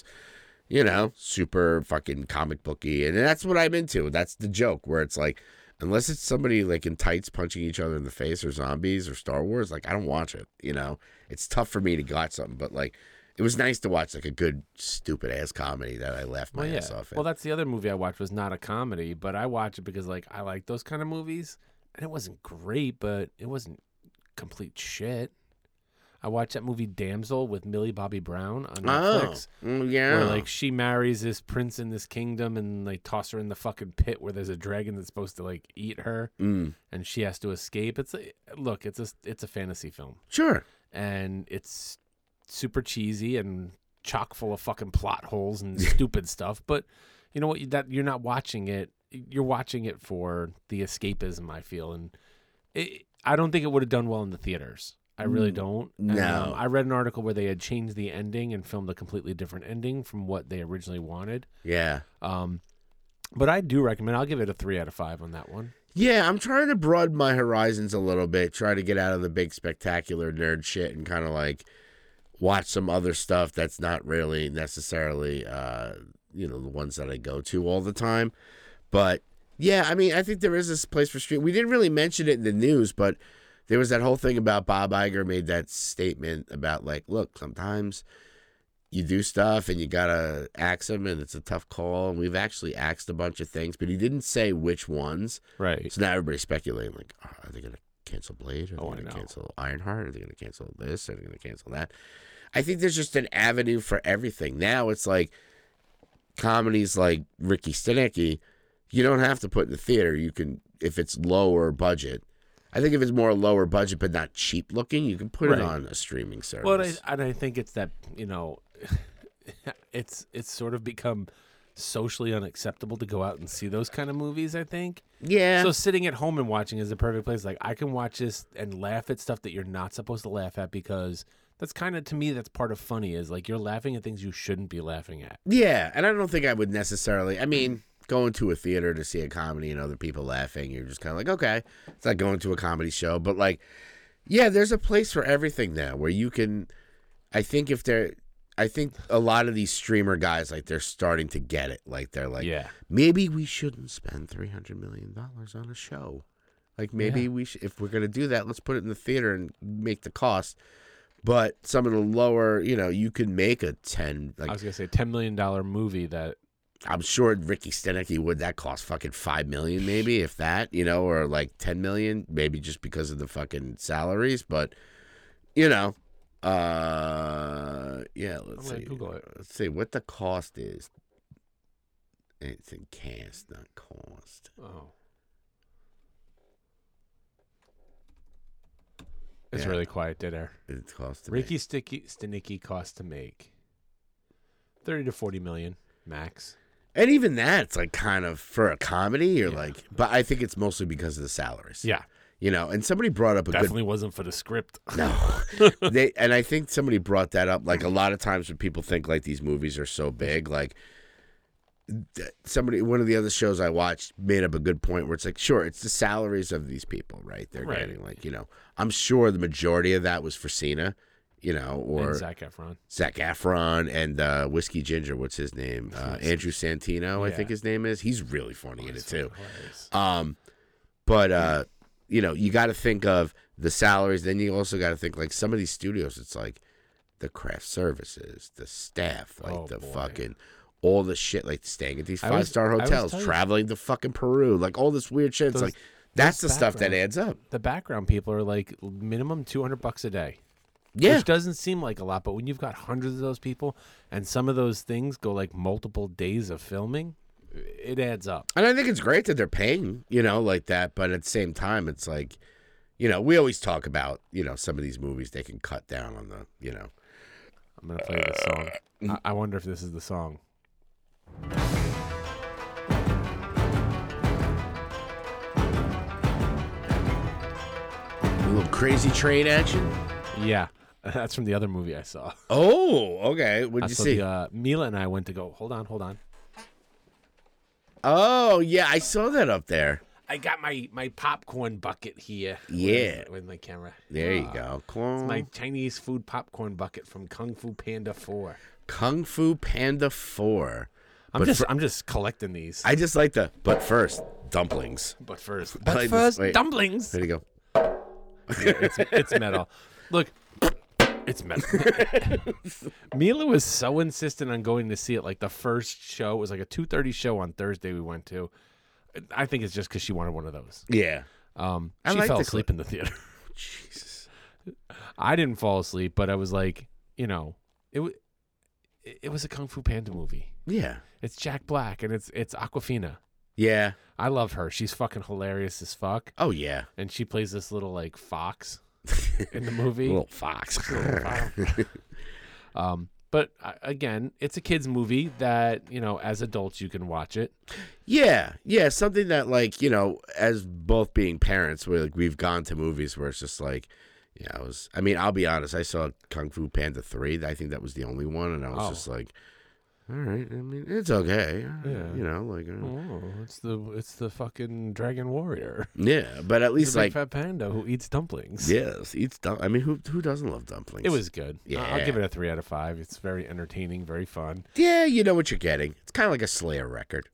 super fucking comic booky. And that's what I'm into. That's the joke where it's like, unless it's somebody like in tights punching each other in the face or zombies or Star Wars, like I don't watch it. It's tough for me to watch something, but like it was nice to watch like a good stupid ass comedy that I laughed my ass off at. Well, that's the other movie I watched was not a comedy, but I watched it because like I like those kind of movies, and it wasn't great, but it wasn't complete shit. I watched that movie Damsel with Millie Bobby Brown on Netflix. Oh, yeah. Where like she marries this prince in this kingdom and they toss her in the fucking pit where there's a dragon that's supposed to like eat her, and she has to escape. It's a fantasy film. Sure. And it's super cheesy and chock full of fucking plot holes and stupid stuff. But you know what? That you're not watching it. You're watching it for the escapism, I feel, and I don't think it would have done well in the theaters. I really don't. No. I read an article where they had changed the ending and filmed a completely different ending from what they originally wanted. Yeah. But I do recommend. I'll give it a 3 out of 5 on that one. Yeah, I'm trying to broaden my horizons a little bit. Try to get out of the big spectacular nerd shit and kind of like watch some other stuff that's not really necessarily, the ones that I go to all the time. But yeah, I mean, I think there is this place for stream. We didn't really mention it in the news, but there was that whole thing about Bob Iger made that statement about like, look, sometimes you do stuff and you got to axe them and it's a tough call. And we've actually axed a bunch of things, but he didn't say which ones. Right. So now everybody's speculating like, are they going to cancel Blade? Are they going to cancel Ironheart? Are they going to cancel this? Are they going to cancel that? I think there's just an avenue for everything. Now it's like comedies like Ricky Stenicki, you don't have to put in the theater. You can, if it's lower budget. I think if it's more lower budget but not cheap looking, you can put it on a streaming service. Well, I think it's that, it's sort of become socially unacceptable to go out and see those kind of movies, I think. Yeah. So sitting at home and watching is a perfect place. Like, I can watch this and laugh at stuff that you're not supposed to laugh at because that's kind of, to me, that's part of funny is like you're laughing at things you shouldn't be laughing at. Yeah, and I don't think I would necessarily, going to a theater to see a comedy and other people laughing, you're just kind of like, okay, it's like going to a comedy show. But like, yeah, there's a place for everything now where you can, I think a lot of these streamer guys, like they're starting to get it. Like they're like, maybe we shouldn't spend $300 million on a show. Like maybe we should, if we're going to do that, let's put it in the theater and make the cost. But some of the lower, you can make a $10 million movie that, I'm sure Ricky Stenicki would that cost fucking $5 million maybe, if that, or like $10 million, maybe just because of the fucking salaries. But let's see. Google it. Let's see what the cost is. It's in cast, not cost. Oh, it's really quiet there. It costs. Ricky Stenicki cost to make $30 to $40 million max. And even that, it's like kind of for a comedy, you're like, but I think it's mostly because of the salaries. Yeah. And somebody brought up definitely wasn't for the script. No. And I think somebody brought that up. Like a lot of times when people think like these movies are so big, like one of the other shows I watched made up a good point where it's like, sure, it's the salaries of these people, right? They're Right. getting like, I'm sure the majority of that was for Cena, or And Zac Efron. Zac Efron and Whiskey Ginger, what's his name? Andrew Santino, I think his name is. He's really funny in it too. But you got to think of the salaries. Then you also got to think like some of these studios. It's like the craft services, the staff, like fucking all the shit, like staying at these 5-star hotels, traveling to fucking Peru, like all this weird shit. It's like that's the stuff that adds up. The background people are like minimum $200 a day. Yeah. Which doesn't seem like a lot, but when you've got hundreds of those people and some of those things go like multiple days of filming, it adds up. And I think it's great that they're paying, like that. But at the same time, it's like, we always talk about, some of these movies, they can cut down on the, I'm going to play this song. I wonder if this is the song. A little Crazy Train action. Yeah. That's from the other movie I saw. Oh, okay. What'd you see? Mila and I went to go, hold on. Oh, yeah, I saw that up there. I got my popcorn bucket here. Yeah. With my camera. There you go. It's my Chinese food popcorn bucket from Kung Fu Panda 4. Kung Fu Panda 4. I'm just collecting these. I just like but first, dumplings. But first, dumplings. There you go. It's metal. Look, it's metal. Mila was so insistent on going to see it. Like the first show, it was like a 2:30 show on Thursday we went to. I think it's just because she wanted one of those. Yeah. She fell asleep in the theater. Jesus. I didn't fall asleep, but I was like, it was a Kung Fu Panda movie. Yeah. It's Jack Black and it's Awkwafina. Yeah. I love her. She's fucking hilarious as fuck. Oh, yeah. And she plays this little like fox in the movie. Little fox. But again, it's a kids movie that, as adults you can watch it. Yeah. Yeah. Something that like, as both being parents, we've gone to movies where it's just like, I'll be honest. I saw Kung Fu Panda 3. I think that was the only one. And I was just like, all right. I mean, it's okay. Yeah. It's the fucking Dragon Warrior. Yeah, but at least the big like fat panda who eats dumplings. Yes, eats I mean, who doesn't love dumplings? It was good. Yeah, I'll give it a 3 out of 5. It's very entertaining, very fun. Yeah, you know what you're getting. It's kind of like a Slayer record.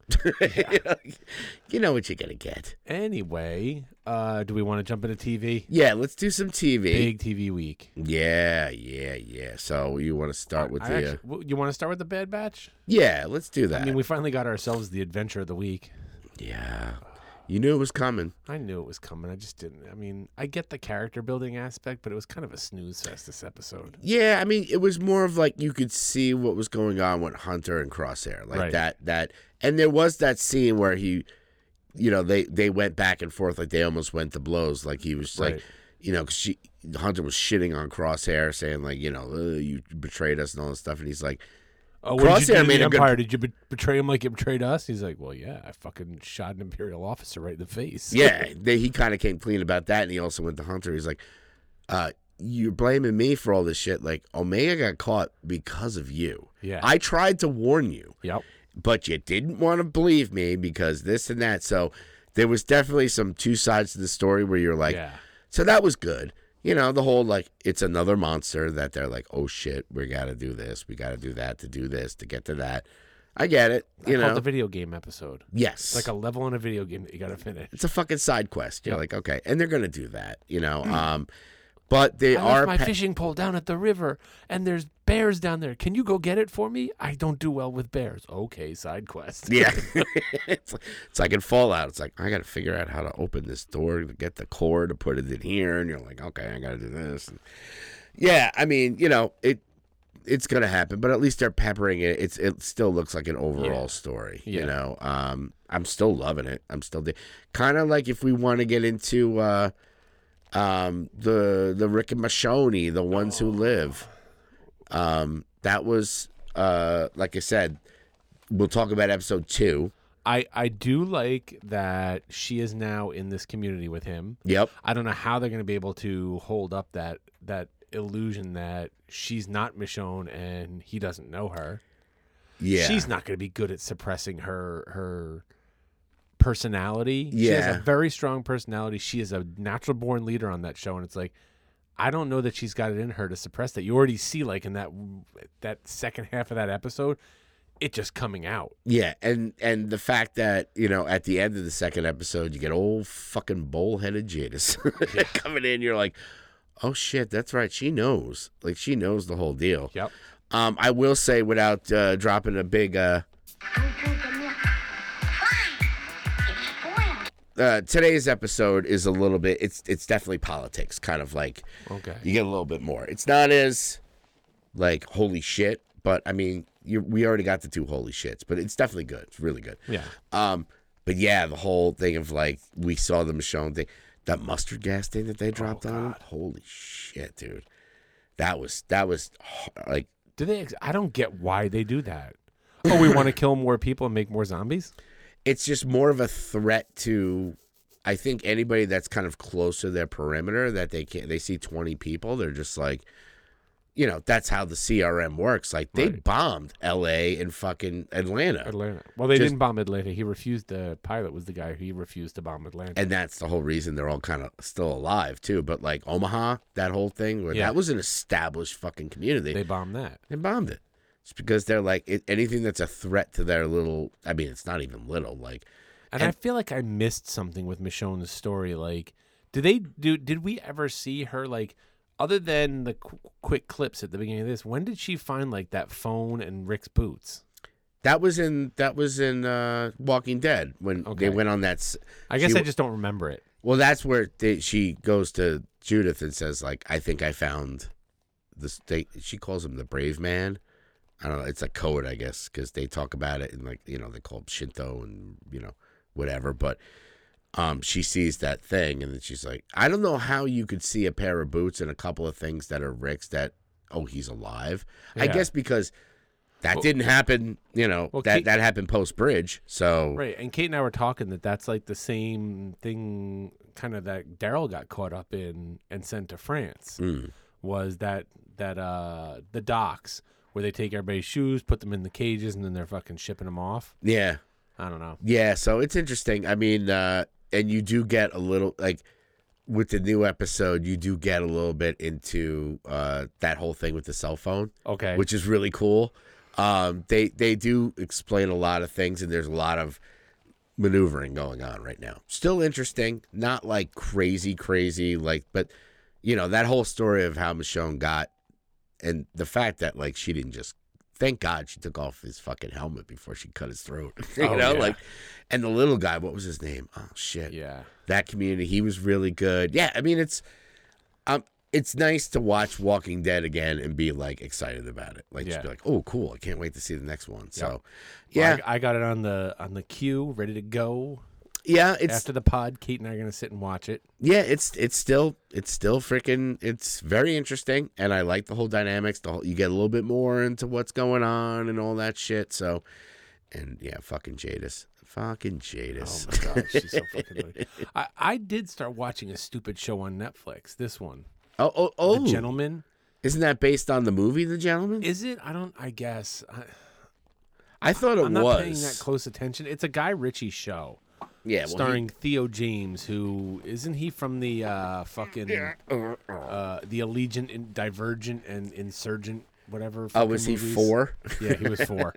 You know what you're gonna get. Anyway, do we want to jump into TV? Yeah, let's do some TV. Big TV week. Yeah. So you want to start with you want to start with the Bad Batch? Yeah, let's do that. I mean, we finally got ourselves the adventure of the week. Yeah. You knew it was coming. I knew it was coming. I just didn't. I mean, I get the character building aspect, but it was kind of a snooze fest this episode. Yeah, I mean, it was more of like you could see what was going on with Hunter and Crosshair. Like right. that. And there was that scene where he, they went back and forth. Like they almost went to blows. Like he was right. like, Hunter was shitting on Crosshair, saying like, you betrayed us and all this stuff. And he's like, oh, what did you do to the Empire? Did you betray him like you betrayed us? He's like, well, yeah, I fucking shot an Imperial officer right in the face. Yeah, he kind of came clean about that, and he also went to Hunter. He's like, you're blaming me for all this shit. Like, Omega got caught because of you. Yeah. I tried to warn you. Yep. But you didn't want to believe me because this and that. So there was definitely some two sides to the story where you're like, yeah. So that was good. The whole, like, it's another monster that they're like, oh, shit, we got to do this. We got to do that to do this, to get to that. I get it. I called the video game episode. Yes. It's like a level in a video game that you got to finish. It's a fucking side quest. You're like, okay. And they're going to do that, But they I left my fishing pole down at the river, and there's bears down there. Can you go get it for me? I don't do well with bears. Okay, side quest. Yeah. It's like in Fallout. It's like, I got to figure out how to open this door to get the cord to put it in here. And you're like, okay, I got to do this. And yeah, I mean, it's going to happen. But at least they're peppering it. It still looks like an overall story. Yeah. I'm still loving it. I'm still kind of like if we want to get into the Rick and Michonne, the ones who live. That was like I said, we'll talk about episode 2. I do like that she is now in this community with him. Yep. I don't know how they're going to be able to hold up that illusion that she's not Michonne and he doesn't know her. Yeah. she's not going to be good at suppressing her personality. She has Yeah. a very strong personality. She is a natural born leader on that show, and it's like, I don't know that she's got it in her to suppress that. You already see, like, in that second half of that episode, it just coming out. Yeah, and the fact that, you know, at the end of the second episode, you get old fucking bull-headed Jadis coming in. You're like, oh, shit, that's right. She knows. Like, she knows the whole deal. Yep. I will say, without dropping a big... today's episode is a little bit... It's definitely politics, kind of like... Okay. You get a little bit more. It's not as, like, holy shit, but, I mean, we already got the 2 holy shits, but it's definitely good. It's really good. Yeah. But, yeah, the whole thing of, like, we saw the Michonne thing. That mustard gas thing that they dropped on him. Holy shit, dude. That was like... Do they? I don't get why they do that. Oh, we want to kill more people and make more zombies? It's just more of a threat to, I think, anybody that's kind of close to their perimeter, that they see 20 people. They're just like, you know, that's how the CRM works. Like, they bombed L.A. and fucking Atlanta. Well, they didn't bomb Atlanta. He refused. The pilot was the guy who refused to bomb Atlanta. And that's the whole reason they're all kind of still alive, too. But, like, Omaha, that whole thing, where that was an established fucking community. They bombed that. They bombed it. It's because they're like, anything that's a threat to their little, I mean, it's not even little, like. And I feel like I missed something with Michonne's story. Like, did we ever see her, like, other than the quick clips at the beginning of this, when did she find, like, that phone and Rick's boots? That was in Walking Dead when they went on that. I guess I just don't remember it. Well, that's where she goes to Judith and says, like, I think I found this. She calls him the brave man. I don't know. It's a code, I guess, because they talk about it and, like, you know, they call it Shinto and, you know, whatever. But she sees that thing and then she's like, I don't know how you could see a pair of boots and a couple of things that are Rick's that, oh, he's alive. Yeah. I guess because that didn't happen, you know, that happened post-Bridge. So right. And Kate and I were talking that's like the same thing kind of that Daryl got caught up in and sent to France was that the docks where they take everybody's shoes, put them in the cages, and then they're fucking shipping them off. Yeah. I don't know. Yeah, so it's interesting. I mean, and you do get a little, like, with the new episode, you do get a little bit into that whole thing with the cell phone. Okay. Which is really cool. They do explain a lot of things, and there's a lot of maneuvering going on right now. Still interesting. Not, like, crazy, like, but, you know, that whole story of how Michonne got, and the fact that, like, she didn't just, thank God she took off his fucking helmet before she cut his throat. you know, like, and the little guy, what was his name? Oh, shit. Yeah. That community, he was really good. Yeah, I mean, it's nice to watch Walking Dead again and be, like, excited about it. Like, just be like, oh, cool, I can't wait to see the next one. So, well, I got it on the queue, ready to go. Yeah, it's after the pod. Kate and I are gonna sit and watch it. Yeah, it's still freaking. It's very interesting, and I like the whole dynamics. You get a little bit more into what's going on and all that shit. So, and yeah, fucking Jadis. Oh my god, she's so fucking annoying. I did start watching a stupid show on Netflix. This one. Oh, The Gentleman. Isn't that based on the movie The Gentleman? Is it? I guess. I thought it was. I'm not paying that close attention. It's a Guy Ritchie show. Yeah, starring Theo James, who isn't he from the fucking the Allegiant and Divergent and Insurgent, whatever. Oh, was he movies? 4? Yeah, he was 4.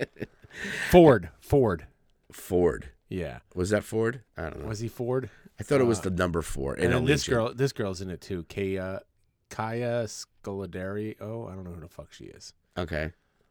Ford. Yeah. Was that Ford? I don't know. Was he Ford? I thought it was the number 4. And then this girl's in it too. Kaya Scodelario. Oh, I don't know who the fuck she is. Okay.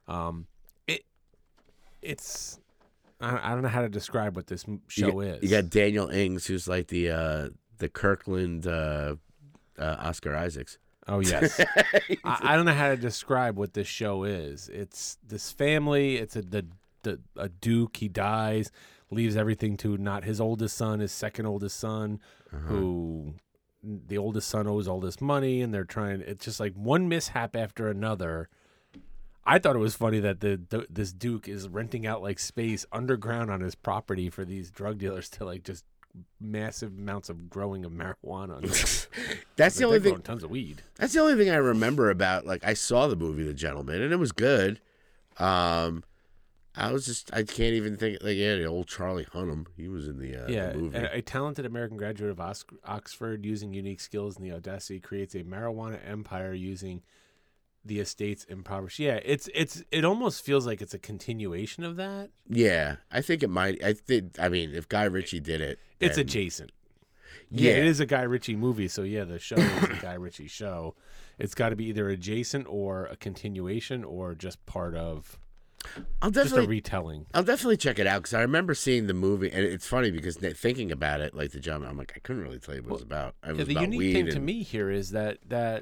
It's. I don't know how to describe what this show is. You got Daniel Ings, who's like the Kirkland Oscar Isaacs. Oh, yes. I don't know how to describe what this show is. It's this family. It's a duke. He dies, leaves everything to not his oldest son, his second oldest son, who the oldest son owes all this money, and they're trying. It's just like one mishap after another. I thought it was funny that this duke is renting out like space underground on his property for these drug dealers to like just massive amounts of growing of marijuana. That's the only thing. Tons of weed. That's the only thing I remember about. Like, I saw the movie The Gentleman and it was good. I can't even think. Like, yeah, the old Charlie Hunnam. He was in the movie. A talented American graduate of Oxford using unique skills in the audacity creates a marijuana empire using the estate's impoverished. Yeah, it almost feels like it's a continuation of that. Yeah, I think it might. I mean, if Guy Ritchie did it, it's then, adjacent. Yeah, it is a Guy Ritchie movie, so yeah, the show is a Guy Ritchie show. It's got to be either adjacent or a continuation or just part of. Just a retelling. I'll definitely check it out because I remember seeing the movie, and it's funny because thinking about it, like the jump, I'm like, I couldn't really tell you what it was about. It was the about unique weed thing to me here is that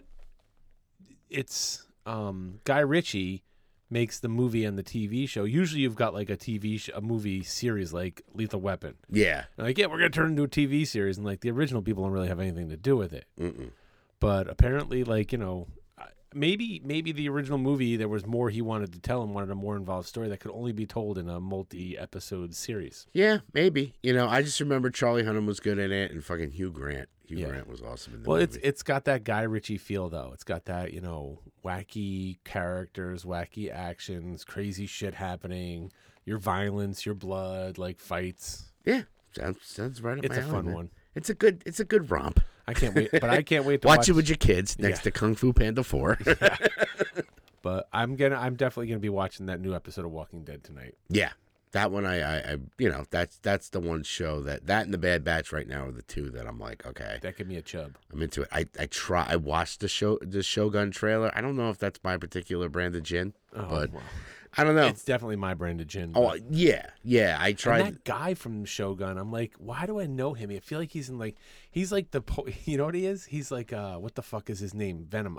it's Guy Ritchie makes the movie and the TV show. Usually, you've got like a movie series like Lethal Weapon. Yeah, and like, yeah, we're gonna turn into a TV series, and like the original people don't really have anything to do with it. But apparently, like, you know. Maybe the original movie, there was more he wanted to tell and wanted a more involved story that could only be told in a multi-episode series. Yeah, maybe. You know, I just remember Charlie Hunnam was good in it and fucking Hugh Grant. Hugh Grant was awesome in the movie. It's got that Guy Ritchie feel, though. It's got that, you know, wacky characters, wacky actions, crazy shit happening, your violence, your blood, like fights. Yeah, sounds right up my alley. It's a fun one. It's a good romp. I can't wait, but I can't wait to watch it with your kids next to Kung Fu Panda 4. Yeah. But I'm definitely gonna be watching that new episode of Walking Dead tonight. Yeah, that one I you know, that's the one show that and the Bad Batch right now are the two that I'm like, okay, that give me a chub. I'm into it. I watched the Shogun trailer. I don't know if that's my particular brand of gin, but. Well. I don't know. It's definitely my brand of gin. Oh, yeah. I tried. And that guy from Shogun, I'm like, why do I know him? I feel like he's like the, you know what he is? He's like, what the fuck is his name? Venom.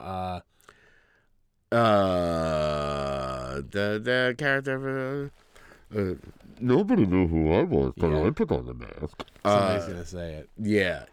The character. Nobody knew who I was, but I put on the mask. Somebody's gonna say it. Yeah.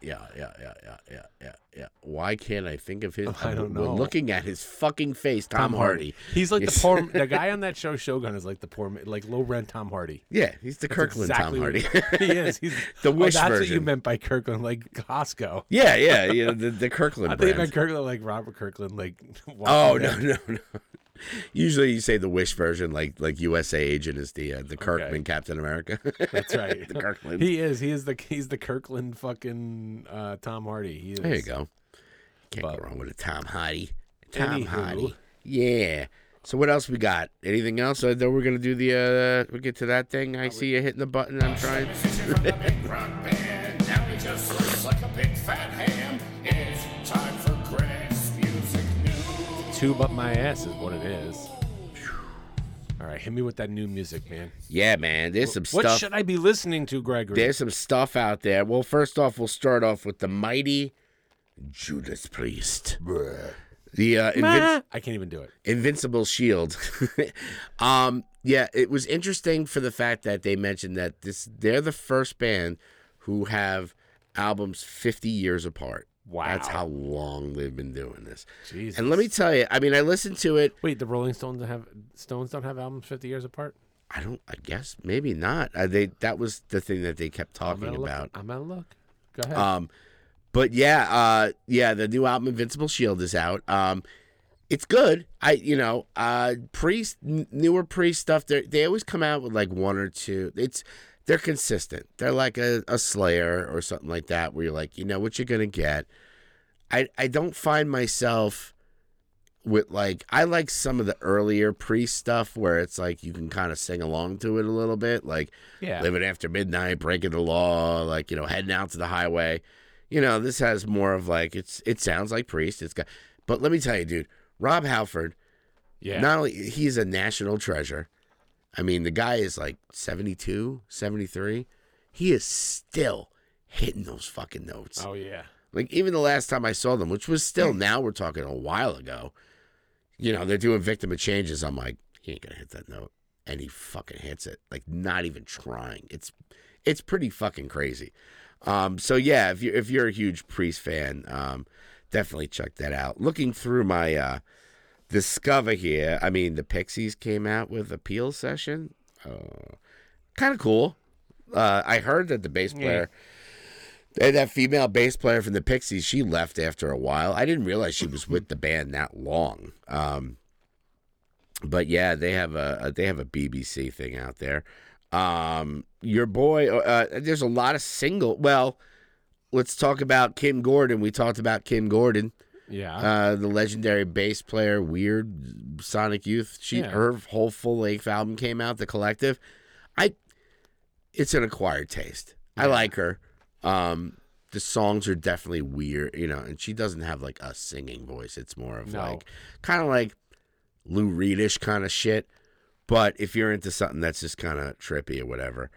Why can't I think of his? I don't know. Looking at his fucking face, Tom Hardy. He's like the poor. The guy on that show, Shogun, is like the poor, like low rent Tom Hardy. Yeah, he's the Kirkland Tom Hardy. He is. He's the Wish that's version. What you meant by Kirkland, like Costco. Yeah. You know, the Kirkland. I think you meant Kirkland, like Robert Kirkland, like. Oh no. Usually you say the Wish version, like USA Agent is the Kirkman Captain America. That's right. The Kirkland. He's the Kirkland fucking Tom Hardy. He is. There you go. Can't go wrong with a Tom Hardy. Hardy. Yeah. So what else we got? Anything else? I know we're gonna do the we get to that thing. I see you hitting the button. I'm trying. Now we just like a big fat ham. It's time for Greg's music news. Tube up my ass is what it is. All right, hit me with that new music, man. Yeah, man. There's some stuff. What should I be listening to, Gregory? There's some stuff out there. Well, first off, we'll start off with the mighty Judas Priest. The I can't even do it. Invincible Shield. Yeah, it was interesting for the fact that they mentioned that they're the first band who have albums 50 years apart. Wow. That's how long they've been doing this. Jesus. And let me tell you, I mean, I listened to it. Wait, the Rolling Stones don't have albums 50 years apart? I guess maybe not. That was the thing that they kept talking about. I'm gonna look. Go ahead. But yeah, the new album Invincible Shield is out. It's good. Priest, newer Priest stuff. They always come out with like one or two. They're consistent. They're like a Slayer or something like that, where you're like, you know what you're gonna get. I don't find myself with like, I like some of the earlier Priest stuff where it's like you can kind of sing along to it a little bit, like Living After Midnight, Breaking the Law, like, Heading Out to the Highway. This has more of like, it sounds like Priest. But let me tell you, dude, Rob Halford, not only he's a national treasure. I mean, the guy is like 72, 73. He is still hitting those fucking notes. Oh, yeah. Like, even the last time I saw them, which was still, now we're talking a while ago, they're doing Victim of Changes. I'm like, he ain't going to hit that note. And he fucking hits it. Like, not even trying. It's pretty fucking crazy. So, yeah, if you're a huge Priest fan, definitely check that out. Looking through my Discover here, I mean, the Pixies came out with a Peel session. Kind of cool. I heard that the bass player, that female bass player from the Pixies, she left after a while. I didn't realize she was with the band that long. But yeah, they have a BBC thing out there. Your boy, there's a lot of single. Well, let's talk about Kim Gordon. We talked about Kim Gordon. Yeah. The legendary bass player, Weird Sonic Youth. Her whole full length album came out, The Collective. It's an acquired taste. I like her. The songs are definitely weird, and she doesn't have like a singing voice. It's more of like kind of like Lou Reed-ish kind of shit. But if you're into something that's just kind of trippy or whatever.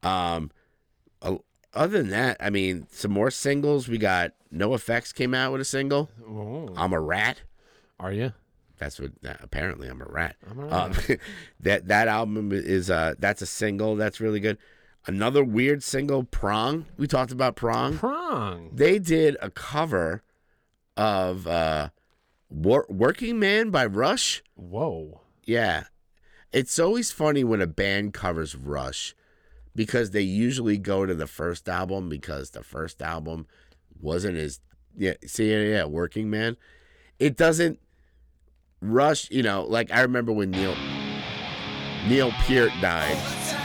Other than that, I mean, some more singles. We got NoFX came out with a single. Oh. I'm a Rat. Are you? That's what. Apparently, I'm a rat. I'm a rat. That album is that's a single that's really good. Another weird single, Prong. We talked about Prong. Prong. They did a cover of Working Man by Rush. Whoa. Yeah. It's always funny when a band covers Rush because they usually go to the first album because the first album wasn't as... Yeah, Working Man. It doesn't... Rush, like I remember when Neil Peart died.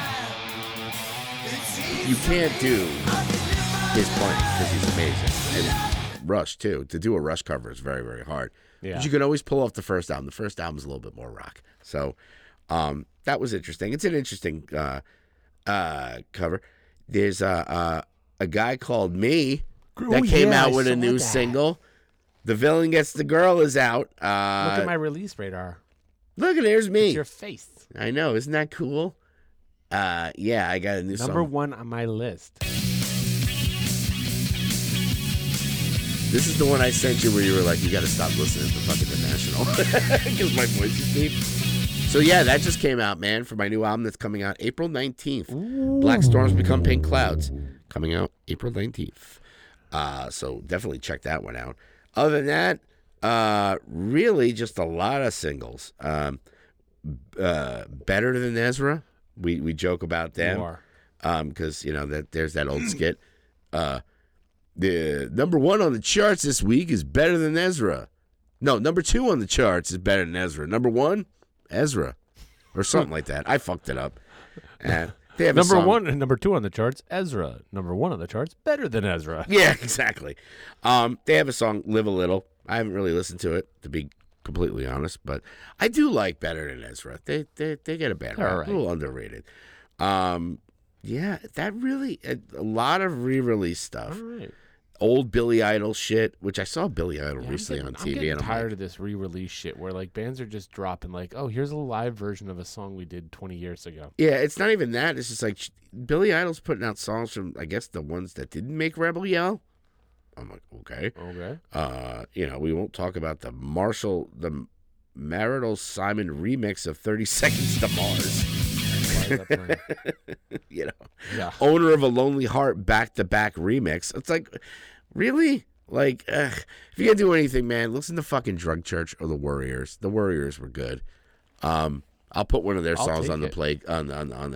You can't do his playing because he's amazing. And Rush, too. To do a Rush cover is very, very hard. Yeah. But you can always pull off the first album. The first album is a little bit more rock. So that was interesting. It's an interesting cover. There's a guy called Me that came out with a new single. The Villain Gets the Girl is out. Look at my release radar. Look, there's me. It's your face. I know. Isn't that cool? Yeah, I got a new song. Number 1 on my list. This is the one I sent you where you were like, you got to stop listening to fucking The National because my voice is deep. So yeah, that just came out, man, for my new album that's coming out April 19th. Ooh. Black Storms Become Pink Clouds, coming out April 19th. So definitely check that one out. Other than that, really just a lot of singles. Better Than Ezra. We joke about them because that there's that old skit. The number 1 on the charts this week is Better Than Ezra. No, number 2 on the charts is Better Than Ezra. Number 1, Ezra, or something like that. I fucked it up. They have number 1 and number 2 on the charts, Ezra. Number 1 on the charts, Better Than Ezra. Yeah, exactly. They have a song, Live a Little. I haven't really listened to it, to be completely honest, but I do like Better Than Ezra. They get a bad rap, right. A little underrated. Yeah, that really a lot of re-release stuff. All right. Old Billy Idol shit, which I saw Billy Idol recently on TV. I'm getting tired of this re-release shit where like bands are just dropping like, oh, here's a live version of a song we did 20 years ago. Yeah, it's not even that. It's just like Billy Idol's putting out songs from, I guess, the ones that didn't make Rebel Yell. I'm like, okay. Okay. We won't talk about the Marital Simon remix of 30 Seconds to Mars. Yeah. Owner of a Lonely Heart back-to-back remix. It's like, really? Like, if you're gonna do anything, man, listen to fucking Drug Church or the Warriors. The Warriors were good. I'll put one of their songs on the play on the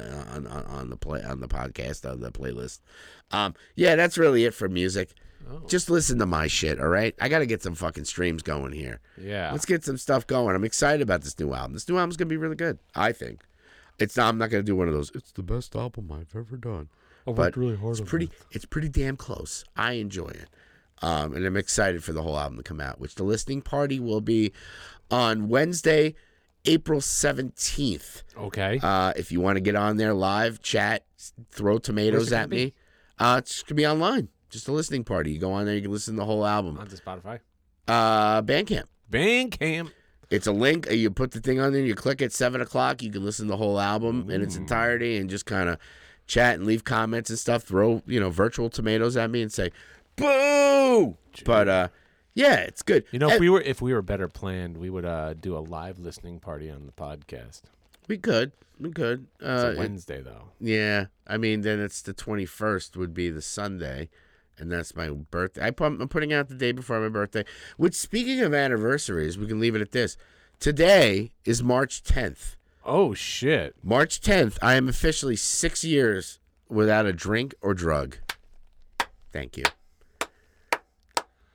podcast on the playlist. Yeah, that's really it for music. Oh. Just listen to my shit, all right? I got to get some fucking streams going here. Yeah. Let's get some stuff going. I'm excited about this new album. This new album's going to be really good, I think. I'm not going to do one of those, it's the best album I've ever done. I worked really hard on it. It's pretty damn close. I enjoy it. And I'm excited for the whole album to come out, which the listening party will be on Wednesday, April 17th. Okay. If you want to get on there live, chat, throw tomatoes at me. It's going to be online. Just a listening party. You go on there, you can listen to the whole album. Onto Spotify? Bandcamp. Bandcamp. It's a link. You put the thing on there, you click at 7 o'clock. You can listen to the whole album in its entirety and just kind of chat and leave comments and stuff. Throw, virtual tomatoes at me and say, boo! But, yeah, it's good. If we were better planned, we would do a live listening party on the podcast. We could. It's a Wednesday, though. Yeah. I mean, then it's the 21st would be the Sunday. And that's my birthday. I'm putting out the day before my birthday. Which, speaking of anniversaries, we can leave it at this. Today is March 10th. Oh, shit. March 10th, I am officially 6 years without a drink or drug. Thank you.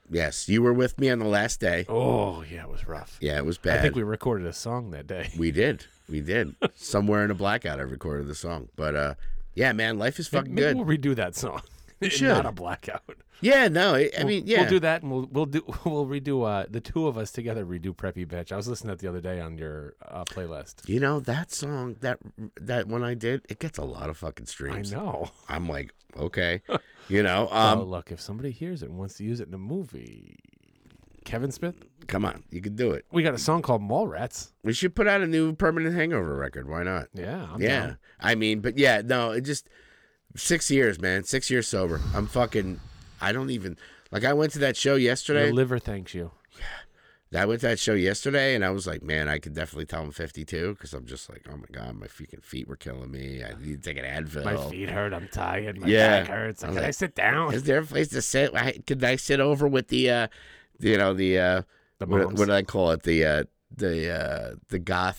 Yes, you were with me on the last day. Oh, yeah, it was rough. Yeah, it was bad. I think we recorded a song that day. We did. Somewhere in a blackout, I recorded the song. But yeah, man, life is fucking Maybe good. we'll redo that song. should. Not a blackout. Yeah, no, I mean, yeah, we'll do that, and we'll redo the two of us together redo Preppy Bitch. I was listening to that the other day on your playlist. You know that song, that one I did, it gets a lot of fucking streams. I know. I'm like, okay, you know. Oh, look, if somebody hears it and wants to use it in a movie, Kevin Smith, come on, you can do it. we got a song called Mallrats. We should put out a new Permanent Hangover record. Why not? Yeah, I'm Yeah, down. I mean, but yeah, no, it just 6 years, man. 6 years sober. I'm fucking. I don't even like. I went to that show yesterday. Your liver thanks you. I went to that show yesterday, and I was like, man, I could definitely tell I'm 52 because I'm just like, oh my god, my freaking feet were killing me. I need to take an Advil. My feet hurt. I'm tired. My Yeah. back hurts. I was Can I like, sit down? Is there a place to sit? Could I sit over with the The what moms. did I call it? The goth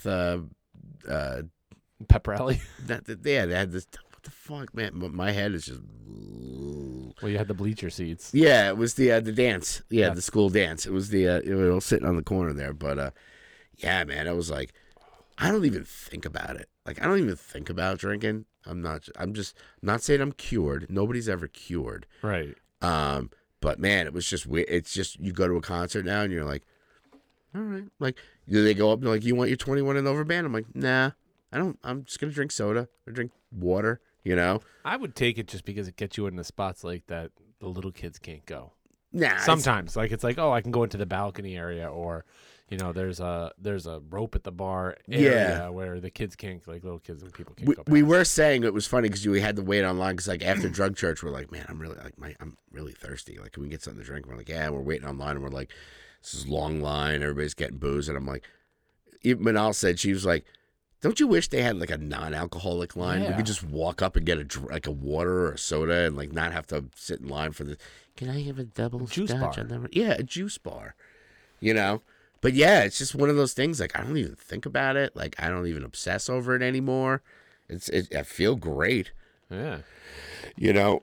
Pep rally. they had this. What the fuck, man? My head is just. Well, you had the bleacher seats. Yeah, it was the dance. Yeah, Yeah. the school dance. It was it was sitting on the corner there. But yeah, man, I was like, I don't even think about it. Like, I don't even think about drinking. I'm just not saying I'm cured. Nobody's ever cured. Right. But man, it was just weird. It's just you go to a concert now and you're like, all right. Like, they go up and like, you want your 21 and over band? I'm like, nah, I don't. I'm just gonna drink soda or drink water. You know. I would take it just because it gets you in the spots like that the little kids can't go. Nah. Sometimes, like it's like, oh, I can go into the balcony area, or there's a rope at the bar area where the kids can't, like little kids and people can't go past. We were saying it was funny because we had to wait online because like after drug church we're like, man, I'm really thirsty. Like, can we get something to drink? We're like, yeah, we're waiting online and we're like, this is a long line. Everybody's getting booze and I'm like, even Manal said, she was like, don't you wish they had like a non-alcoholic line? We Yeah. could just walk up and get a water or a soda and like not have to sit in line for the. Can I have a double Juice scotch? bar. Yeah, a juice bar. You know. But yeah, it's just one of those things. Like, I don't even think about it. Like, I don't even obsess over it anymore. I feel great. Yeah. You know.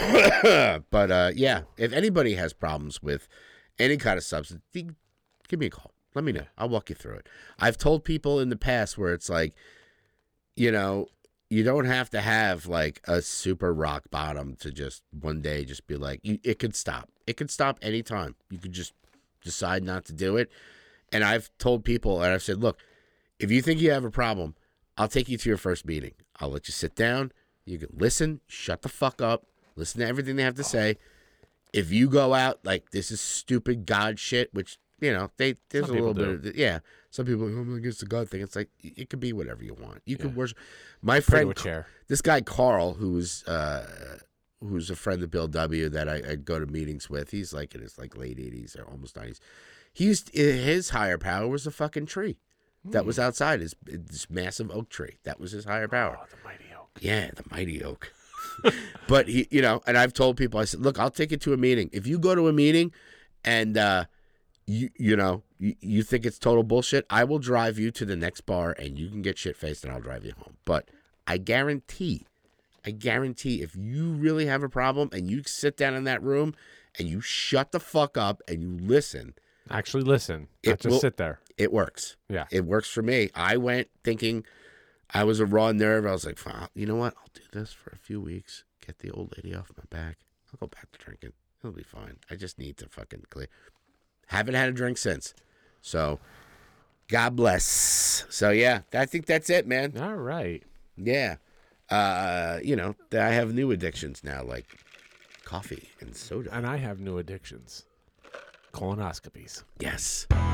But yeah, if anybody has problems with any kind of substance, give me a call. Let me know. I'll walk you through it. I've told people in the past where it's like, you know, you don't have to have like a super rock bottom to just one day just be like, it could stop. It could stop anytime. You could just decide not to do it. And I've told people, and I've said, look, if you think you have a problem, I'll take you to your first meeting. I'll let you sit down. You can listen, shut the fuck up, listen to everything they have to say. If you go out like, this is stupid God shit, which, you know, there's Some a little people bit of, yeah. Some people, oh, it's the God thing. It's like, it could be whatever you want. You could Yeah. worship. My Pray to friend, a chair. this guy Carl, who's a friend of Bill W. that I go to meetings with. He's like in his like late 80s or almost 90s. His higher power was a fucking tree that was outside, this massive oak tree. That was his higher power. Oh, the mighty oak. Yeah, the mighty oak. But he, you know, and I've told people, I said, look, I'll take you to a meeting. If you go to a meeting and you think it's total bullshit, I will drive you to the next bar and you can get shit faced and I'll drive you home. But I guarantee if you really have a problem and you sit down in that room and you shut the fuck up and you listen, Actually, listen. It Not just will- sit there. it works. Yeah. It works for me. I went thinking I was a raw nerve. I was like, you know what? I'll do this for a few weeks. Get the old lady off my back. I'll go back to drinking. It'll be fine. I just need to fucking clear. Haven't had a drink since. So, God bless. So, yeah, I think that's it, man. All right. Yeah. You know, I have new addictions now, like coffee and soda. And I have new addictions. Colonoscopies. Yes.